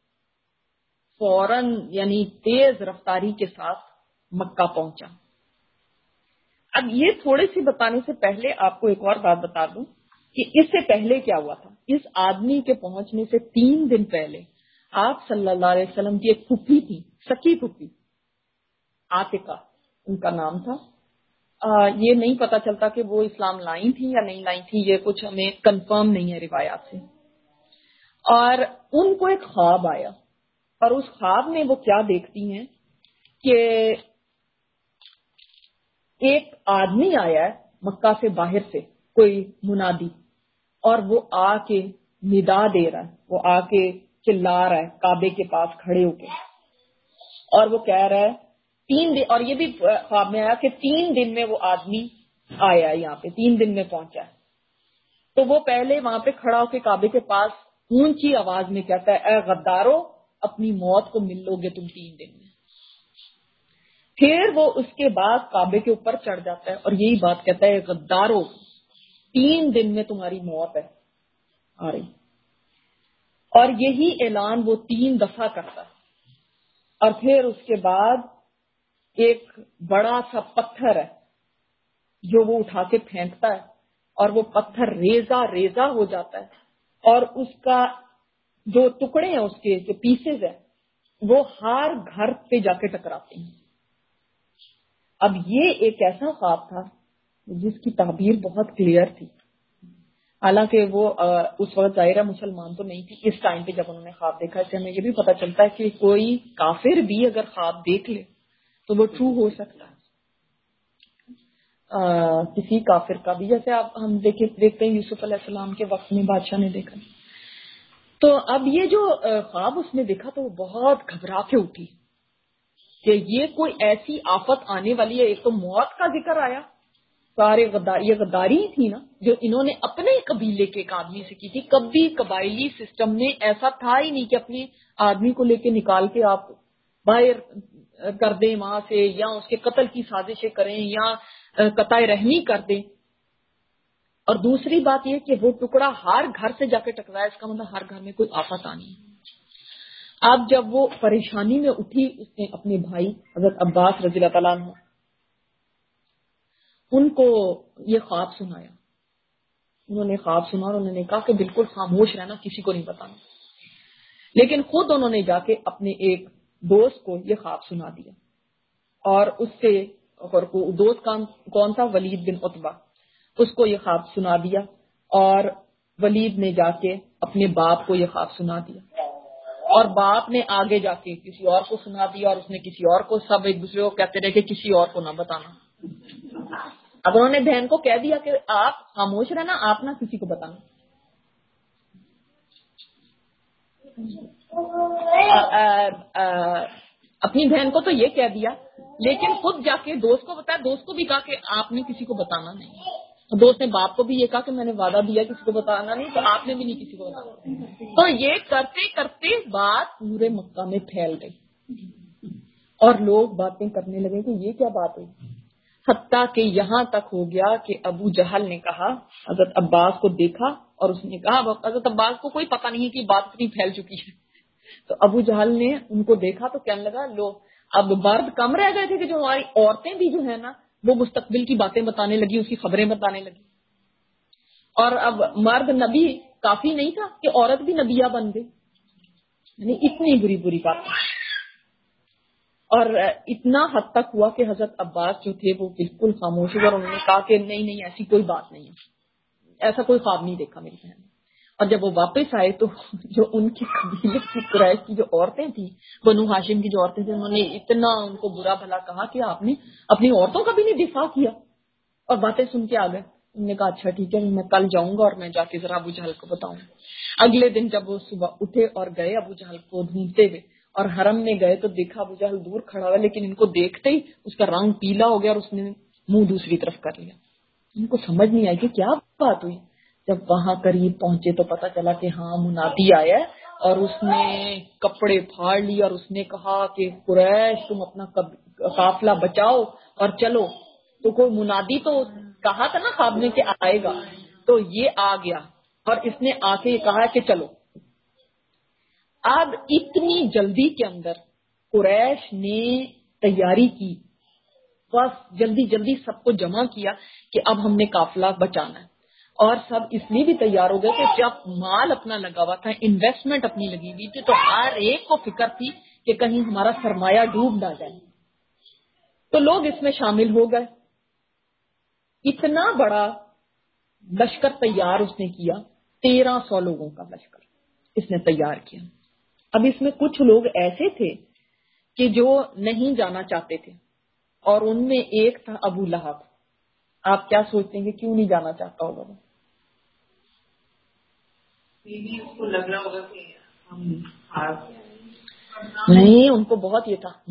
فوراً یعنی تیز رفتاری کے ساتھ مکہ پہنچا. اب یہ تھوڑے سی بتانے سے پہلے آپ کو ایک اور بات بتا دوں کہ اس سے پہلے کیا ہوا تھا. اس آدمی کے پہنچنے سے تین دن پہلے آپ صلی اللہ علیہ وسلم کی ایک پھپھی تھی, سکی پھپھی, عاتقہ ان کا نام تھا. آ, یہ نہیں پتا چلتا کہ وہ اسلام لائیں تھی یا نہیں لائیں تھی, یہ کچھ ہمیں کنفرم نہیں ہے روایات سے. اور ان کو ایک خواب آیا اور اس خواب میں وہ کیا دیکھتی ہیں کہ ایک آدمی آیا ہے مکہ سے باہر سے, کوئی منادی, اور وہ آ کے ندا دے رہا ہے, وہ آ کے چلا رہا ہے کعبے کے پاس کھڑے ہو کے, اور وہ کہہ رہا ہے تین دن, اور یہ بھی خواب میں آیا کہ تین دن میں وہ آدمی آیا یہاں پہ, تین دن میں پہنچا ہے. تو وہ پہلے وہاں پہ کھڑا ہو کے کعبے کے پاس اونچی آواز میں کہتا ہے, اے غدارو اپنی موت کو مل لو گے تم تین دن میں. پھر وہ اس کے بعد کعبے کے اوپر چڑھ جاتا ہے اور یہی بات کہتا ہے, غدارو تین دن میں تمہاری موت ہے آ رہی. اور یہی اعلان وہ تین دفعہ کرتا ہے. اور پھر اس کے بعد ایک بڑا سا پتھر ہے جو وہ اٹھا کے پھینکتا ہے اور وہ پتھر ریزہ ریزہ ہو جاتا ہے, اور اس کا جو ٹکڑے ہیں اس کے جو پیسز ہیں وہ ہر گھر پہ جا کے ٹکراتے ہیں. اب یہ ایک ایسا خواب تھا جس کی تعبیر بہت کلیئر تھی, حالانکہ وہ اس وقت ظاہرہ مسلمان تو نہیں تھی اس ٹائم پہ جب انہوں نے خواب دیکھا. اس سے ہمیں یہ بھی پتہ چلتا ہے کہ کوئی کافر بھی اگر خواب دیکھ لے تو وہ ٹرو ہو سکتا ہے, آ, کسی کافر کا بھی, جیسے آپ ہم دیکھتے ہیں یوسف علیہ السلام کے وقت میں بادشاہ نے دیکھا. تو اب یہ جو خواب اس نے دیکھا تو وہ بہت گھبرا کے اٹھی کہ یہ کوئی ایسی آفت آنے والی ہے. ایک تو موت کا ذکر آیا, سارے غدار, یہ غداری تھی نا جو انہوں نے اپنے قبیلے کے ایک آدمی سے کی تھی. کبھی قبائلی سسٹم میں ایسا تھا ہی نہیں کہ اپنے آدمی کو لے کے نکال کے آپ باہر کر دیں وہاں سے, یا اس کے قتل کی سازشیں کریں یا قطع رحمی کر دیں. اور دوسری بات یہ کہ وہ ٹکڑا ہر گھر سے جا کے ٹکرایا, اس کا مطلب ہر گھر میں کوئی آفت آنی ہے. اب جب وہ پریشانی میں اٹھی, اس نے اپنے بھائی حضرت عباس رضی اللہ تعالیٰ عنہ ان کو یہ خواب سنایا. انہوں نے خواب سنا اور انہوں نے کہا کہ بالکل خاموش رہنا, کسی کو نہیں بتانا. لیکن خود انہوں نے جا کے اپنے ایک دوست کو یہ خواب سنا دیا, اور اس سے اور دوست کون تھا, ولید بن عتبہ, اس کو یہ خواب سنا دیا. اور ولید نے جا کے اپنے باپ کو یہ خواب سنا دیا, اور باپ نے آگے جا کے کسی اور کو سنا دیا, اور اس نے کسی اور کو, سب ایک دوسرے کو کہتے رہے کہ کسی اور کو نہ بتانا. اب انہوں نے بہن کو کہہ دیا کہ آپ خاموش رہنا, آپ نہ کسی کو بتانا. آ, آ, آ, اپنی بہن کو تو یہ کہہ دیا, لیکن خود جا کے دوست کو بتایا. دوست کو بھی کہا کہ آپ نے کسی کو بتانا نہیں. دوست نے باپ کو بھی یہ کہا کہ میں نے وعدہ دیا کسی کو بتانا نہیں, تو آپ نے بھی نہیں کسی کو بتانا. تو یہ کرتے کرتے بات پورے مکہ میں پھیل گئی اور لوگ باتیں کرنے لگے کہ یہ کیا بات ہوئی. حتیٰ کہ یہاں تک ہو گیا کہ ابو جہل نے کہا, حضرت عباس کو دیکھا اور اس نے کہا, حضرت عباس کو کوئی پتہ نہیں کہ بات اتنی پھیل چکی ہے. تو ابو جہل نے ان کو دیکھا تو کہنے لگا, لو اب مرد کم رہ گئے تھے کہ جو ہماری عورتیں بھی جو ہے نا وہ مستقبل کی باتیں بتانے لگی, اس کی خبریں بتانے لگی. اور اب مرد نبی کافی نہیں تھا کہ عورت بھی نبیہ بن گئی, یعنی اتنی بری بری بات. اور اتنا حد تک ہوا کہ حضرت عباس جو تھے وہ بالکل خاموش ہوئے اور انہوں نے کہا کہ نہیں نہیں ایسی کوئی بات نہیں ہے، ایسا کوئی خواب نہیں دیکھا میری بہن نے۔ اور جب وہ واپس آئے تو جو ان کی قبیلے کی قریش کی جو عورتیں تھیں، بنو ہاشم کی جو عورتیں تھیں، انہوں نے اتنا ان کو برا بھلا کہا کہ آپ نے اپنی عورتوں کا بھی نہیں دفاع کیا، اور باتیں سن کے آ گئے۔ انہوں نے کہا اچھا ٹھیک ہے، میں کل جاؤں گا اور میں جا کے ذرا ابو جہل کو بتاؤں۔ اگلے دن جب وہ صبح اٹھے اور گئے ابو جہل کو ڈھونڈتے ہوئے اور حرم میں گئے تو دیکھا ابو جہل دور کھڑا ہوا، لیکن ان کو دیکھتے ہی اس کا رنگ پیلا ہو گیا اور اس نے منہ دوسری طرف کر لیا۔ ان کو سمجھ نہیں آئی کہ کیا بات ہوئی۔ جب وہاں قریب پہنچے تو پتا چلا کہ ہاں منادی آیا ہے، اور اس نے کپڑے پھاڑ لیے اور اس نے کہا کہ قریش تم اپنا قافلہ بچاؤ اور چلو۔ تو کوئی منادی تو کہا تھا نا خواب میں کہ آئے گا، تو یہ آ گیا اور اس نے آ کے کہا کہ چلو۔ اب اتنی جلدی کے اندر قریش نے تیاری کی، بس جلدی جلدی سب کو جمع کیا کہ اب ہم نے قافلہ بچانا ہے، اور سب اس لیے بھی تیار ہو گئے کہ جب مال اپنا لگا ہوا تھا، انویسٹمنٹ اپنی لگی ہوئی تھی، تو ہر ایک کو فکر تھی کہ کہیں ہمارا سرمایہ ڈوب نہ جائے۔ تو لوگ اس میں شامل ہو گئے۔ اتنا بڑا لشکر تیار اس نے کیا، تیرہ سو لوگوں کا لشکر اس نے تیار کیا۔ اب اس میں کچھ لوگ ایسے تھے کہ جو نہیں جانا چاہتے تھے، اور ان میں ایک تھا ابو لہب۔ آپ کیا سوچتے ہیں کہ کیوں نہیں جانا چاہتا ہوگا وہ؟ اس کو لگ رہا ہوگا کہ ہم نہیں، ان کو بہت یہ تھا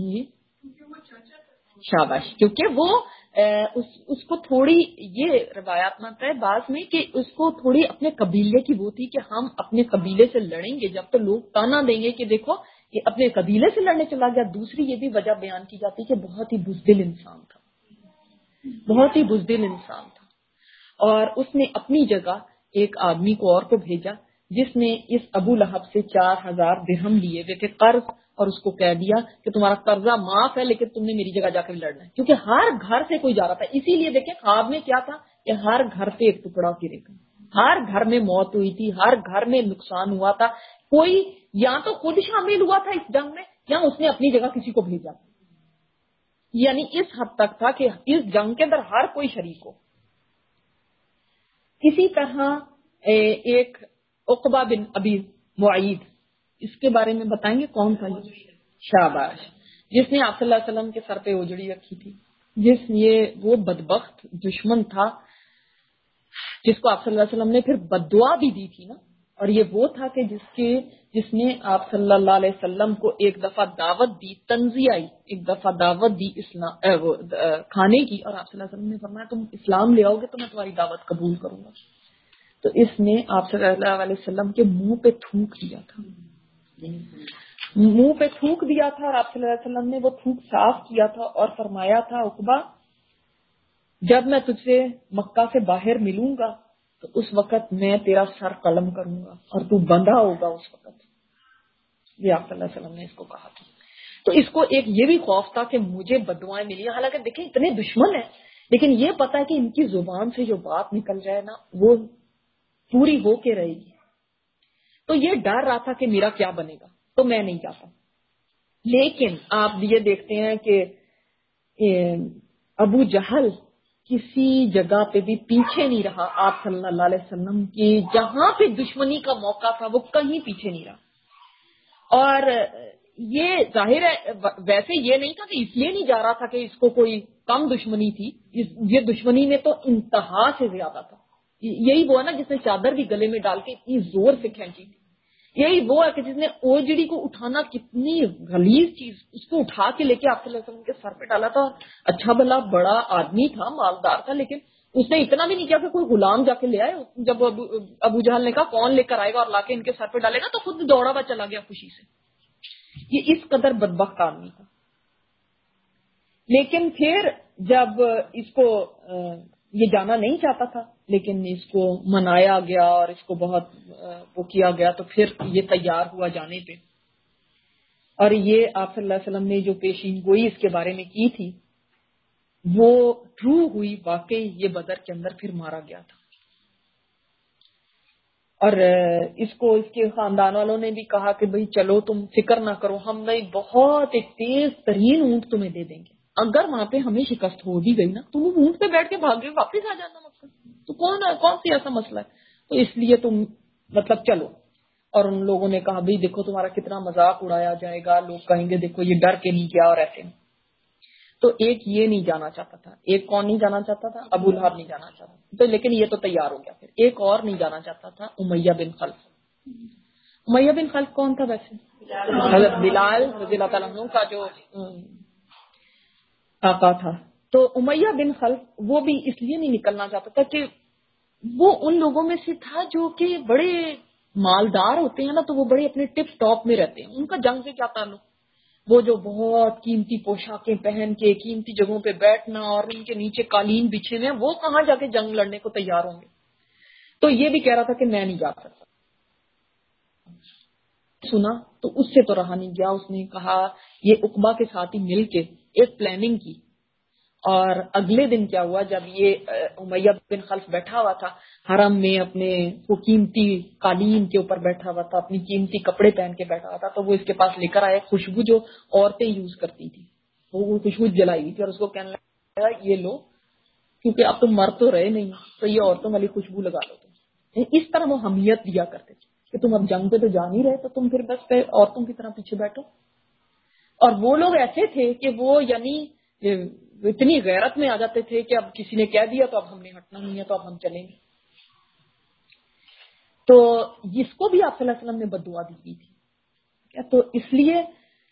شاباش، کیونکہ وہ اس, اس کو تھوڑی یہ روایات مت ہے بعض میں کہ اس کو تھوڑی اپنے قبیلے کی وہ تھی کہ ہم اپنے قبیلے سے لڑیں گے، جب تو لوگ تانا دیں گے کہ دیکھو یہ اپنے قبیلے سے لڑنے چلا گیا۔ دوسری یہ بھی وجہ بیان کی جاتی کہ بہت ہی بزدل انسان تھا، بہت ہی بزدل انسان تھا، اور اس نے اپنی جگہ ایک آدمی کو اور کو بھیجا جس نے اس ابو لہب سے چار ہزار درہم لیے ہوئے تھے قرض، اور اس کو کہہ دیا کہ تمہارا قرضہ معاف ہے لیکن تم نے میری جگہ جا کر لڑنا ہے، کیونکہ ہر گھر سے کوئی جا رہا تھا۔ اسی لیے دیکھیں خواب میں کیا تھا کہ ہر گھر پہ ایک ٹکڑا گرے گا، ہر گھر میں موت ہوئی تھی، ہر گھر میں نقصان ہوا تھا، کوئی یا تو خود شامل ہوا تھا اس جنگ میں یا اس نے اپنی جگہ کسی کو بھیجا تھا، یعنی اس حد تک تھا کہ اس جنگ کے اندر ہر کوئی شریک ہو۔ اسی طرح ایک عقبہ بن ابی معید، اس کے بارے میں بتائیں گے کون تھا یہ؟ شاباش، جس نے آپ صلی اللہ علیہ وسلم کے سر پہ اجڑی رکھی تھی، جس یہ وہ بدبخت دشمن تھا جس کو آپ صلی اللہ علیہ وسلم نے پھر بددعا بھی دی تھی نا، اور یہ وہ تھا کہ جس کے جس نے آپ صلی اللہ علیہ وسلم کو ایک دفعہ دعوت دی، تنزیہ آئی، ایک دفعہ دعوت دی اسلام کھانے کی، اور آپ صلی اللہ علیہ وسلم نے فرمایا تم اسلام لے آؤ گے تو میں تمہاری دعوت قبول کروں گا۔ تو اس نے آپ صلی اللہ علیہ وسلم کے منہ پہ تھوک دیا تھا، منہ پہ تھوک دیا تھا، اور آپ صلی اللہ علیہ وسلم نے وہ تھوک صاف کیا تھا اور فرمایا تھا عقبہ جب میں تجھ سے مکہ سے باہر ملوں گا تو اس وقت میں تیرا سر قلم کروں گا اور تو بندھا ہوگا اس وقت۔ یہ آپ صلی اللہ علیہ وسلم نے اس کو کہا تھا۔ تو اس کو ایک یہ بھی خوف تھا کہ مجھے بددعائیں ملی، حالانکہ دیکھیں اتنے دشمن ہیں لیکن یہ پتا ہے کہ ان کی زبان سے جو بات نکل جائے نا وہ پوری ہو کے رہے گی۔ تو یہ ڈر رہا تھا کہ میرا کیا بنے گا، تو میں نہیں جاتا۔ لیکن آپ یہ دیکھتے ہیں کہ ابو جہل کسی جگہ پہ بھی پیچھے نہیں رہا، آپ صلی اللہ علیہ وسلم کی جہاں پہ دشمنی کا موقع تھا وہ کہیں پیچھے نہیں رہا۔ اور یہ ظاہر ہے ویسے یہ نہیں تھا کہ اس لیے نہیں جا رہا تھا کہ اس کو کوئی کم دشمنی تھی، یہ دشمنی میں تو انتہا سے زیادہ تھا۔ یہی وہ ہے نا جس نے چادر بھی گلے میں ڈال کے اتنی زور سے کھینچی تھی، یہی وہ ہے کہ جس نے اوجڑی کو اٹھانا، کتنی غلیظ چیز، اس کو اٹھا کے لے کے آپ صلی اللہ علیہ وسلم کے سر پہ ڈالا تھا۔ اچھا بھلا بڑا آدمی تھا، مالدار تھا، لیکن اس نے اتنا بھی نہیں کیا کہ کوئی غلام جا کے لے آئے۔ جب ابو, ابو جہل نے کہا کون لے کر آئے گا اور لا کے ان کے سر پہ ڈالے گا، تو خود دوڑا ہوا چلا گیا خوشی سے۔ یہ اس قدر بدبخت آدمی تھا۔ لیکن پھر جب اس کو یہ جانا نہیں چاہتا تھا لیکن اس کو منایا گیا اور اس کو بہت وہ کیا گیا، تو پھر یہ تیار ہوا جانے پہ، اور یہ آپ صلی اللہ علیہ وسلم نے جو پیشین گوئی اس کے بارے میں کی تھی وہ ٹرو ہوئی، واقعی یہ بدر کے اندر پھر مارا گیا تھا۔ اور اس کو اس کے خاندان والوں نے بھی کہا کہ بھئی چلو تم فکر نہ کرو، ہم بھائی بہت ایک تیز ترین اونٹ تمہیں دے دیں گے، اگر وہاں پہ ہمیں شکست ہو بھی گئی نا تم اونٹ پہ بیٹھ کے بھاگ گئے واپس آ جانا مکہ، تو کون کون سی ایسا مسئلہ ہے، تو اس لیے تم مطلب چلو۔ اور ان لوگوں نے کہا بھئی دیکھو تمہارا کتنا مذاق اڑایا جائے گا، لوگ کہیں گے دیکھو یہ ڈر کے نہیں کیا اور ایسے۔ تو ایک یہ نہیں جانا چاہتا تھا، ایک کون نہیں جانا چاہتا تھا؟ ابو لہب نہیں جانا چاہتا تھا، تو لیکن یہ تو تیار ہو گیا۔ پھر ایک اور نہیں جانا چاہتا تھا، امیہ بن خلف۔ امیہ بن خلف کون تھا ویسے؟ حضرت بلال رضی اللہ تعالیٰ عنہ کا جو آقا تھا۔ تو امیہ بن خلف وہ بھی اس لیے نہیں نکلنا چاہتا تھا کہ وہ ان لوگوں میں سے تھا جو کہ بڑے مالدار ہوتے ہیں نا، تو وہ بڑے اپنے ٹپ ٹاپ میں رہتے ہیں، ان کا جنگ سے کیا تعلق؟ وہ جو بہت قیمتی پوشاکیں پہن کے قیمتی جگہوں پہ بیٹھنا اور ان کے نیچے قالین بچھے ہوئے، وہ کہاں جا کے جنگ لڑنے کو تیار ہوں گے؟ تو یہ بھی کہہ رہا تھا کہ میں نہیں جا سکتا۔ سنا تو اس سے تو رہا نہیں گیا، اس نے کہا یہ عقبہ کے ساتھ ہی مل کے ایک پلاننگ کی۔ اور اگلے دن کیا ہوا، جب یہ امیہ بن خلف بیٹھا ہوا تھا حرم میں، اپنے وہ قیمتی قالین کے اوپر بیٹھا ہوا تھا، اپنی قیمتی کپڑے پہن کے بیٹھا ہوا تھا، تو وہ اس کے پاس لے کر آیا خوشبو جو عورتیں یوز کرتی تھی، وہ خوشبو جلائی ہوئی تھی، اور اس کو کہنے لگا یہ لو، کیونکہ اب تم مر تو رہے نہیں تو یہ عورتوں والی خوشبو لگا لو تم۔ اس طرح وہ حمیت دیا کرتے تھے کہ تم اب جنگ پہ تو جا نہیں رہے تو تم پھر بس پہ عورتوں کی طرح پیچھے بیٹھو۔ اور وہ لوگ ایسے تھے کہ وہ یعنی اتنی غیرت میں آ جاتے تھے کہ اب کسی نے کہہ دیا تو اب ہم نے ہٹنا نہیں ہے، تو اب ہم چلیں گے۔ تو جس کو بھی آپ صلی اللہ علیہ وسلم نے بد دعا دی ہوئی تھی، تو اس لیے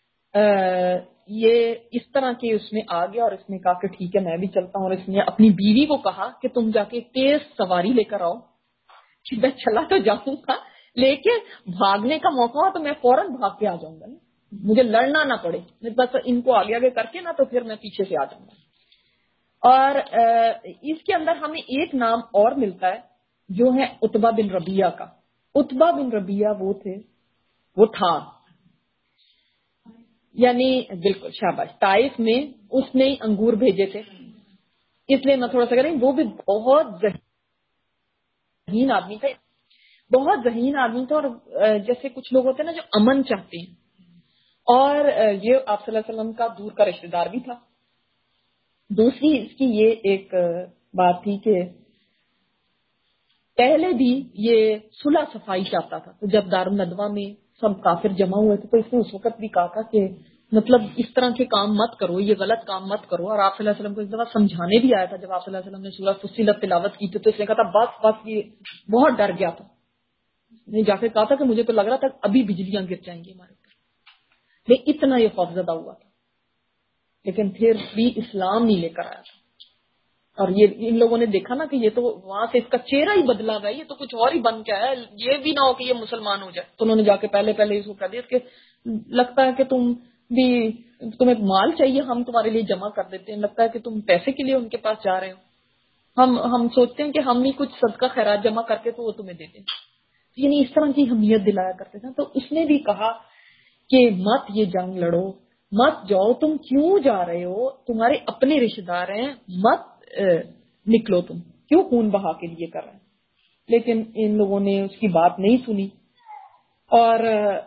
یہ اس طرح کے اس میں آ گیا اور اس نے کہا کہ ٹھیک ہے میں بھی چلتا ہوں، اور اس نے اپنی بیوی کو کہا کہ تم جا کے تیز سواری لے کر آؤ، کہ میں چلا تو جاؤں گا لیکن بھاگنے کا موقع ہو تو میں فوراً بھاگ کے آ جاؤں گا، مجھے لڑنا نہ پڑے، بس ان کو آگے آگے کر کے نا تو پھر میں پیچھے سے آ جاؤں گا۔ اور اس کے اندر ہمیں ایک نام اور ملتا ہے جو ہے عتبہ بن ربیعہ کا۔ عتبہ بن ربیعہ وہ تھے، وہ تھا یعنی بالکل شاباش، طائف میں اس نے انگور بھیجے تھے، اس لیے میں تھوڑا سا کریں، وہ بھی بہت ذہین آدمی تھا، بہت ذہین آدمی تھا، اور جیسے کچھ لوگ ہوتے ہیں نا جو امن چاہتے ہیں، اور یہ آپ صلی اللہ علیہ وسلم کا دور کا رشتہ دار بھی تھا۔ دوسری اس کی یہ ایک بات تھی کہ پہلے بھی یہ صلح صفائی چاہتا تھا، تو جب دارالندوہ میں سب کافر جمع ہوئے تھے تو اس نے اس وقت بھی کہا تھا کہ مطلب اس طرح کے کام مت کرو، یہ غلط کام مت کرو، اور آپ صلی اللہ علیہ وسلم کو ایک دفعہ سمجھانے بھی آیا تھا جب آپ صلی اللہ علیہ وسلم نے سورہ فصلت تلاوت کی تھی، تو اس نے کہا تھا بس بس، یہ بہت ڈر گیا تھا، نے جا کے کہا تھا کہ مجھے تو لگ رہا تھا ابھی بجلیاں گر جائیں گی ہمارے اوپر، لیکن اتنا یہ خوفزدہ ہوا تھا، لیکن پھر بھی اسلام نہیں لے کر آیا تھا۔ اور یہ ان لوگوں نے دیکھا نا کہ یہ تو وہاں سے اس کا چہرہ ہی بدلا گیا، یہ تو کچھ اور ہی بن کے آیا، یہ بھی نہ ہو کہ یہ مسلمان ہو جائے، تو انہوں نے جا کے پہلے پہلے اس کو کہہ دیا کہ لگتا ہے کہ تم بھی، تمہیں مال چاہیے ہم تمہارے لیے جمع کر دیتے ہیں، لگتا ہے کہ تم پیسے کے لیے ان کے پاس جا رہے ہو، ہم ہم سوچتے ہیں کہ ہم ہی کچھ صدقہ خیرات جمع کر کے تو وہ تمہیں دے دیں، یعنی اس طرح کی حمیت دلایا کرتے تھے۔ تو اس نے بھی کہا کہ مت یہ جنگ لڑو، مت جاؤ، تم کیوں جا رہے ہو، تمہارے اپنے رشتے دار ہیں، مت نکلو، تم کیوں خون بہا کے لیے کر رہے ہیں۔ لیکن ان لوگوں نے اس کی بات نہیں سنی، اور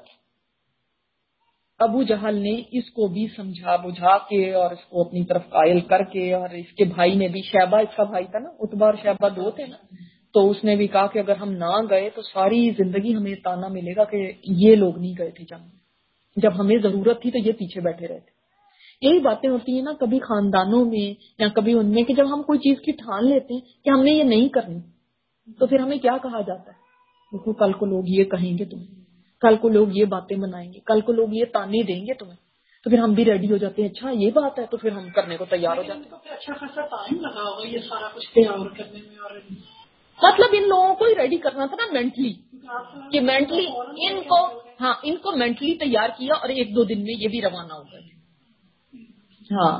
ابو جہل نے اس کو بھی سمجھا بجھا کے اور اس کو اپنی طرف قائل کر کے، اور اس کے بھائی نے بھی، شیبہ اس کا بھائی تھا نا، عتبہ اور شیبہ دو تھے نا، تو اس نے بھی کہا کہ اگر ہم نہ گئے تو ساری زندگی ہمیں تانا ملے گا کہ یہ لوگ نہیں گئے تھے جنگ میں، جب ہمیں ضرورت تھی تو یہ پیچھے بیٹھے رہتے۔ یہی باتیں ہوتی ہیں نا کبھی خاندانوں میں یا کبھی ان میں، کہ جب ہم کوئی چیز کی ٹھان لیتے ہیں کہ ہم نے یہ نہیں کرنی، تو پھر ہمیں کیا کہا جاتا ہے، دیکھو کل کو لوگ یہ کہیں گے تمہیں، کل کو لوگ یہ باتیں منائیں گے، کل کو لوگ یہ تانے دیں گے تمہیں، تو پھر ہم بھی ریڈی ہو جاتے ہیں، اچھا یہ بات ہے، تو پھر ہم کرنے کو تیار ہو جاتے ہیں۔ اچھا خاصا ٹائم لگا ہوگا یہ سارا کچھ تیار کرنے میں، اور مطلب ان لوگوں کو ہی ریڈی کرنا تھا نا مینٹلی، کہ مینٹلی ان کو، ہاں ان کو مینٹلی تیار کیا، اور ایک دو دن میں یہ بھی روانہ ہو گئے۔ ہاں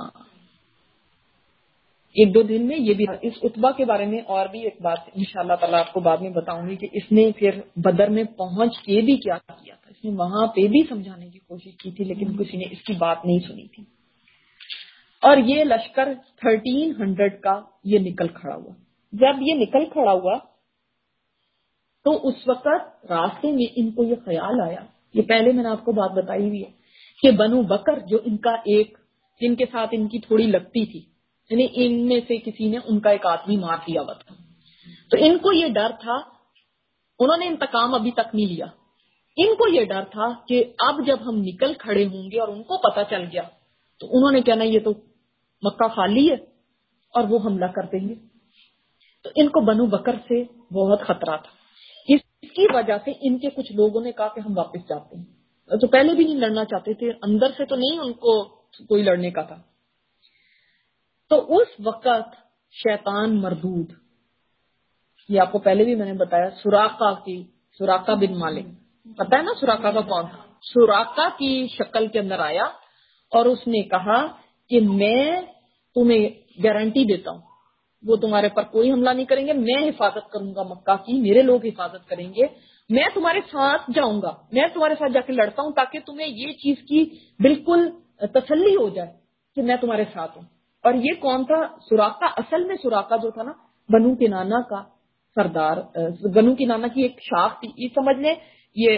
ایک دو دن میں یہ بھی۔ اس عتبہ کے بارے میں اور بھی ایک بات انشاءاللہ تعالیٰ آپ کو بعد میں بتاؤں گی کہ اس نے پھر بدر میں پہنچ کے بھی کیا کیا تھا، اس نے وہاں پہ بھی سمجھانے کی کوشش کی تھی، لیکن کسی نے اس کی بات نہیں سنی تھی، اور یہ لشکر تھرٹین ہنڈریڈ کا یہ نکل کھڑا ہوا۔ جب یہ نکل کھڑا ہوا تو اس وقت راستے میں ان کو یہ خیال آیا، یہ پہلے میں نے آپ کو بات بتائی ہوئی ہے کہ بنو بکر جو ان کا ایک جن کے ساتھ ان کی تھوڑی لگتی تھی، یعنی ان میں سے کسی نے ان کا ایک آدمی مار دیا ہوا تھا، تو ان کو یہ ڈر تھا، انہوں نے انتقام ابھی تک نہیں لیا، ان کو یہ ڈر تھا کہ اب جب ہم نکل کھڑے ہوں گے اور ان کو پتہ چل گیا تو انہوں نے کہنا یہ تو مکہ خالی ہے اور وہ حملہ کر دیں گے، تو ان کو بنو بکر سے بہت خطرہ تھا۔ اس کی وجہ سے ان کے کچھ لوگوں نے کہا کہ ہم واپس جاتے ہیں، تو پہلے بھی نہیں لڑنا چاہتے تھے، اندر سے تو نہیں ان کو کوئی لڑنے کا تھا۔ تو اس وقت شیطان مردود، یہ آپ کو پہلے بھی میں نے بتایا، سراقہ کی سراقہ بن مالک، پتہ ہے نا سراقہ کا کون تھا، سراقہ کی شکل کے اندر آیا اور اس نے کہا کہ میں تمہیں گارنٹی دیتا ہوں وہ تمہارے پر کوئی حملہ نہیں کریں گے، میں حفاظت کروں گا مکہ کی، میرے لوگ حفاظت کریں گے، میں تمہارے ساتھ جاؤں گا، میں تمہارے ساتھ جا کے لڑتا ہوں تاکہ تمہیں یہ چیز کی بالکل تسلی ہو جائے کہ میں تمہارے ساتھ ہوں۔ اور یہ کون تھا؟ سراقہ، اصل میں سراقہ جو تھا نا بنو کنانہ کا سردار، بنو کنانہ کی ایک شاخ تھی، یہ سمجھ لیں، یہ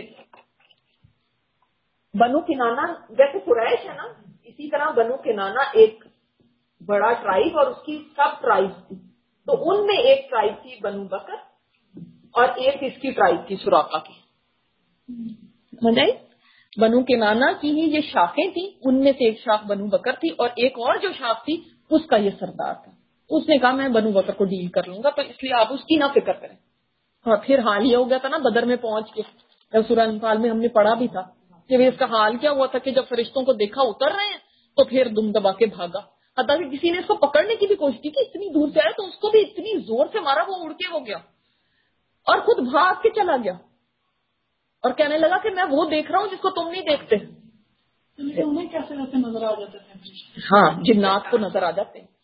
بنو کنانہ جیسے قریش ہے نا، اسی طرح بنو کنانہ ایک بڑا ٹرائب اور اس کی سب ٹرائب تھی، تو ان میں ایک ٹرائب تھی بنو بکر اور ایک اس کی ٹرائب تھی سراقہ کی، سمجھ آئی؟ بنو کنانہ کی ہی یہ شاخیں تھیں، ان میں سے ایک شاخ بنو بکر تھی اور ایک اور جو شاخ تھی اس کا یہ سردار تھا، اس نے کہا میں بنو بکر کو ڈیل کر لوں گا، تو اس لیے آپ اس کی نہ فکر کریں۔ اور پھر حال یہ ہو گیا تھا نا بدر میں پہنچ کے، سورہ انفال میں ہم نے پڑھا بھی تھا کہ اس کا حال کیا ہوا تھا کہ جب فرشتوں کو دیکھا اتر رہے ہیں تو پھر دم دبا کے بھاگا، حتیٰ کہ کسی نے اس کو پکڑنے کی بھی کوشش کی کہ اتنی دور سے آیا، تو اس کو بھی اتنی زور سے مارا وہ اڑ کے ہو گیا اور خود بھاگ کے چلا گیا اور کہنے لگا کہ میں وہ دیکھ رہا ہوں جس کو تم نہیں دیکھتے۔ انہیں کیسے ویسے نظر آ جاتے تھے؟ ہاں، جنات کو نظر آ جاتے ہیں۔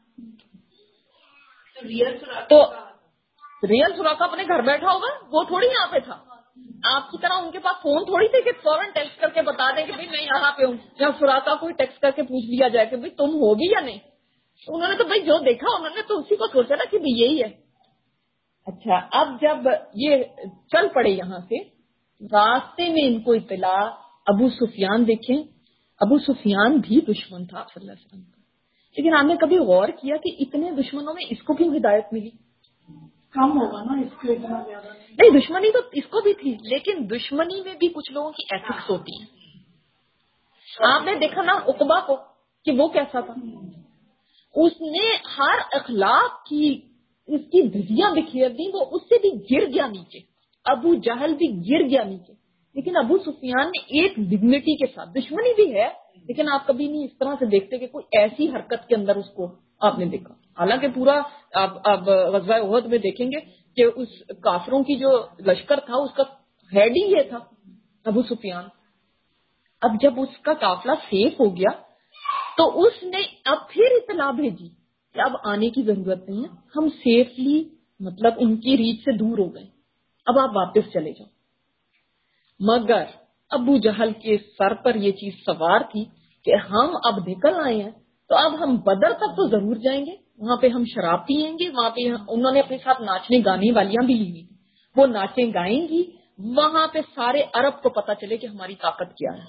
تو ریئل سراقہ اپنے گھر بیٹھا ہوگا، وہ تھوڑی یہاں پہ تھا، آپ کی طرح ان کے پاس فون تھوڑی تھے کہ فوراً ٹیکسٹ کر کے بتا دیں کہ بھائی میں یہاں پہ ہوں، یا سراقہ کوئی ٹیکسٹ کر کے پوچھ لیا جائے کہ بھائی تم ہو بھی یا نہیں، انہوں نے تو بھائی جو دیکھا انہوں نے تو اسی کو سوچا نا کہ بھائی یہی ہے۔ اچھا، اب جب یہ چل پڑے یہاں سے، راستے میں ان کو اطلاع، ابو سفیان دیکھیں، ابو سفیان بھی دشمن تھا صلی اللہ علیہ وسلم کا، لیکن آپ نے کبھی غور کیا کہ اتنے دشمنوں میں اس کو کیوں ہدایت ملی؟ کم ہوگا نا اس کو اتنا زیادہ نہیں۔ نہیں، دشمنی تو اس کو بھی تھی، لیکن دشمنی میں بھی کچھ لوگوں کی ایتھکس ہوتی ہیں۔ آپ نے دیکھا نا عقبہ کو کہ وہ کیسا تھا، اس نے ہر اخلاق کی اس کی دھجیاں بکھیر دی، وہ اس سے بھی گر گیا نیچے، ابو جہل بھی گر گیا نیچے، لیکن ابو سفیان نے ایک ڈگنیٹی کے ساتھ، دشمنی بھی ہے لیکن آپ کبھی نہیں اس طرح سے دیکھتے کہ کوئی ایسی حرکت کے اندر اس کو آپ نے دیکھا، حالانکہ پورا اب اب غزوہ احد میں دیکھیں گے کہ اس کافروں کی جو لشکر تھا اس کا ہیڈ ہی یہ تھا ابو سفیان۔ اب جب اس کا قافلہ سیف ہو گیا تو اس نے اب پھر اطلاع بھیجی کہ اب آنے کی ضرورت نہیں ہے، ہم سیفلی مطلب ان کی ریچ سے دور ہو گئے، اب آپ واپس چلے جاؤ۔ مگر ابو جہل کے سر پر یہ چیز سوار تھی کہ ہم اب نکل آئے ہیں تو اب ہم بدر تک تو ضرور جائیں گے، وہاں پہ ہم شراب پیئیں گے، وہاں پہ انہوں نے اپنے ساتھ ناچنے گانے والیاں بھی لی ہوئی، وہ ناچیں گائیں گی، وہاں پہ سارے عرب کو پتا چلے کہ ہماری طاقت کیا ہے۔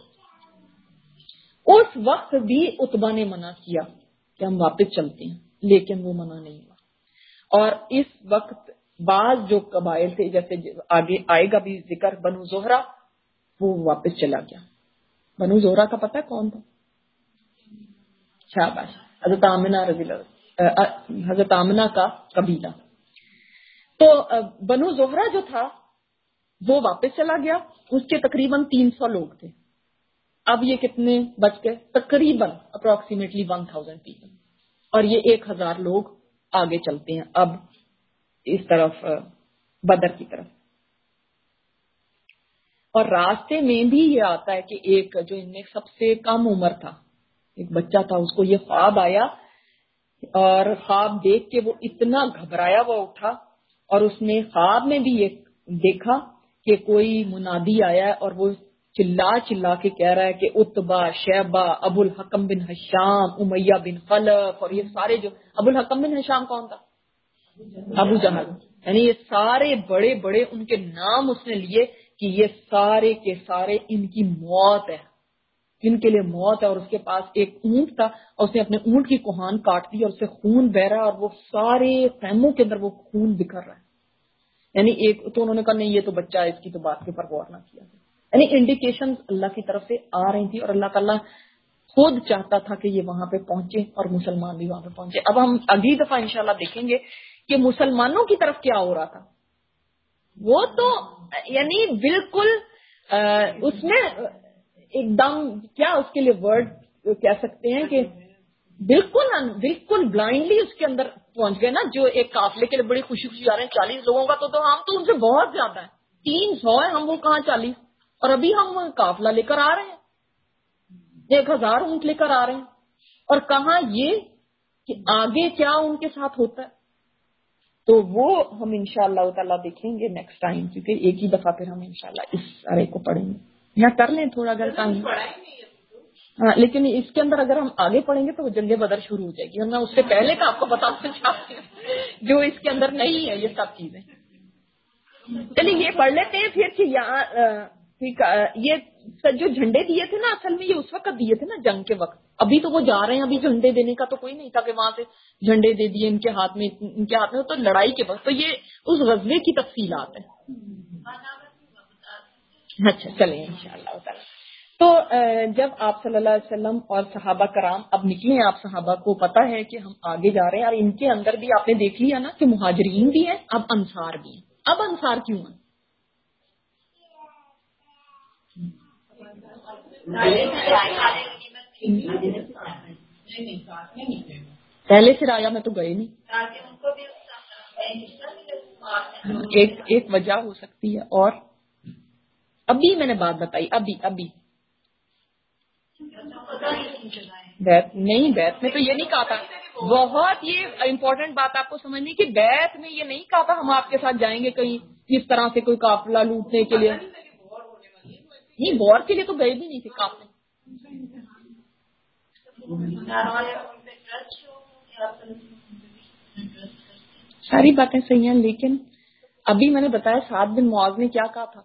اس وقت بھی عتبہ نے منع کیا کہ ہم واپس چلتے ہیں، لیکن وہ منع نہیں ہوا، اور اس وقت بعض جو قبائل تھے جیسے آگے آئے گا بھی ذکر، بنو زہرہ، وہ واپس چلا گیا۔ بنو زہرہ کا پتہ کون تھا؟ شاباش، حضرت آمنہ رضی اللہ، حضرت آمنہ کا قبیلہ۔ تو بنو زہرہ جو تھا وہ واپس چلا گیا، اس کے تقریباً تین سو لوگ تھے، اب یہ کتنے بچ گئے؟ تقریباً اپروکسیمیٹلی ون تھاؤزینڈ پیپل، اور یہ ایک ہزار لوگ آگے چلتے ہیں اب اس طرف بدر کی طرف۔ اور راستے میں بھی یہ آتا ہے کہ ایک جو ان میں سب سے کم عمر تھا، ایک بچہ تھا، اس کو یہ خواب آیا اور خواب دیکھ کے وہ اتنا گھبرایا ہوا اٹھا، اور اس نے خواب میں بھی یہ دیکھا کہ کوئی منادی آیا ہے اور وہ چلا چلا کے کہہ رہا ہے کہ عتبہ، شیبہ، ابو الحکم بن ہشام، امیہ بن خلف، اور یہ سارے جو ابو الحکم بن ہشام کون تھا؟ ابو جہل، یعنی یہ سارے بڑے بڑے ان کے نام اس نے لیے کہ یہ سارے کے سارے ان کی موت ہے، ان کے لیے موت ہے. اور اس کے پاس ایک اونٹ تھا اور اس نے اپنے اونٹ کی کوہان کاٹ دی اور اس سے خون بہ رہا ہے اور وہ سارے خیموں کے اندر وہ خون بکھر رہا ہے. یعنی ایک تو انہوں نے کہا نہیں یہ تو بچہ ہے، اس کی تو بات کے اوپر غور نہ کیا. یعنی انڈیکیشن اللہ کی طرف سے آ رہی تھی اور اللہ تعالیٰ خود چاہتا تھا کہ یہ وہاں پہ پہنچے اور مسلمان بھی وہاں پہ پہنچے. اب ہم اگلی دفعہ انشاءاللہ دیکھیں گے کہ مسلمانوں کی طرف کیا ہو رہا تھا. وہ تو یعنی بالکل اس میں ایک دم کیا اس کے لیے ورڈ کہہ سکتے ہیں کہ بالکل بالکل بلائنڈلی اس کے اندر پہنچ گئے نا. جو ایک قافلے کے لیے بڑی خوشی خوشی آ رہے ہیں چالیس لوگوں کا تو, تو ہم تو ان سے بہت زیادہ ہیں، تین سو ہے، ہم وہ کہاں چالیس، اور ابھی ہم قافلہ لے کر آ رہے ہیں، ایک ہزار اونٹ لے کر آ رہے ہیں. اور کہاں یہ کہ آگے کیا ان کے ساتھ ہوتا ہے. تو وہ ہم انشاءاللہ تعالیٰ دیکھیں گے نیکسٹ ٹائم، کیونکہ ایک ہی دفعہ پھر ہم انشاءاللہ اس سارے کو پڑھیں گے یا کر لیں تھوڑا اگر ٹائم. ہاں لیکن اس کے اندر اگر ہم آگے پڑھیں گے تو وہ جنگ بدر شروع ہو جائے گی، اور میں اس سے پہلے کا آپ کو بتانا چاہتی ہوں جو اس کے اندر نہیں ہے یہ سب چیزیں. چلیے یہ پڑھ لیتے ہیں پھر کہ یہاں یہ جو جھنڈے دیے تھے نا اصل میں یہ اس وقت دیے تھے نا جنگ کے وقت. ابھی تو وہ جا رہے ہیں، ابھی جھنڈے دینے کا تو کوئی نہیں تھا کہ وہاں سے جھنڈے دے دیے ان کے ہاتھ میں، ان کے ہاتھ میں تو لڑائی کے وقت. تو یہ اس غزوے کی تفصیلات ہیں. اچھا چلیں انشاءاللہ تعالی. تو جب آپ صلی اللہ علیہ وسلم اور صحابہ کرام اب نکلے، آپ صحابہ کو پتا ہے کہ ہم آگے جا رہے ہیں، اور ان کے اندر بھی آپ نے دیکھ لیا نا کہ مہاجرین بھی ہیں، اب انصار بھی ہیں. اب انصار کیوں ہیں؟ پہلے سے آیا میں تو گئے نہیں. ایک ایک وجہ ہو سکتی ہے. اور ابھی میں نے بات بتائی، ابھی ابھی بیت نہیں، بیت میں تو یہ نہیں کہا تھا. بہت یہ امپورٹنٹ بات آپ کو سمجھنی کہ بیت میں یہ نہیں کہا تھا ہم آپ کے ساتھ جائیں گے کہیں اس طرح سے کوئی قافلہ لوٹنے کے لیے. نہیں بور کے لیے تو گئے بھی نہیں تھے قافلے. ساری باتیں صحیح ہیں، لیکن ابھی میں نے بتایا سعد بن معاذ نے کیا کہا تھا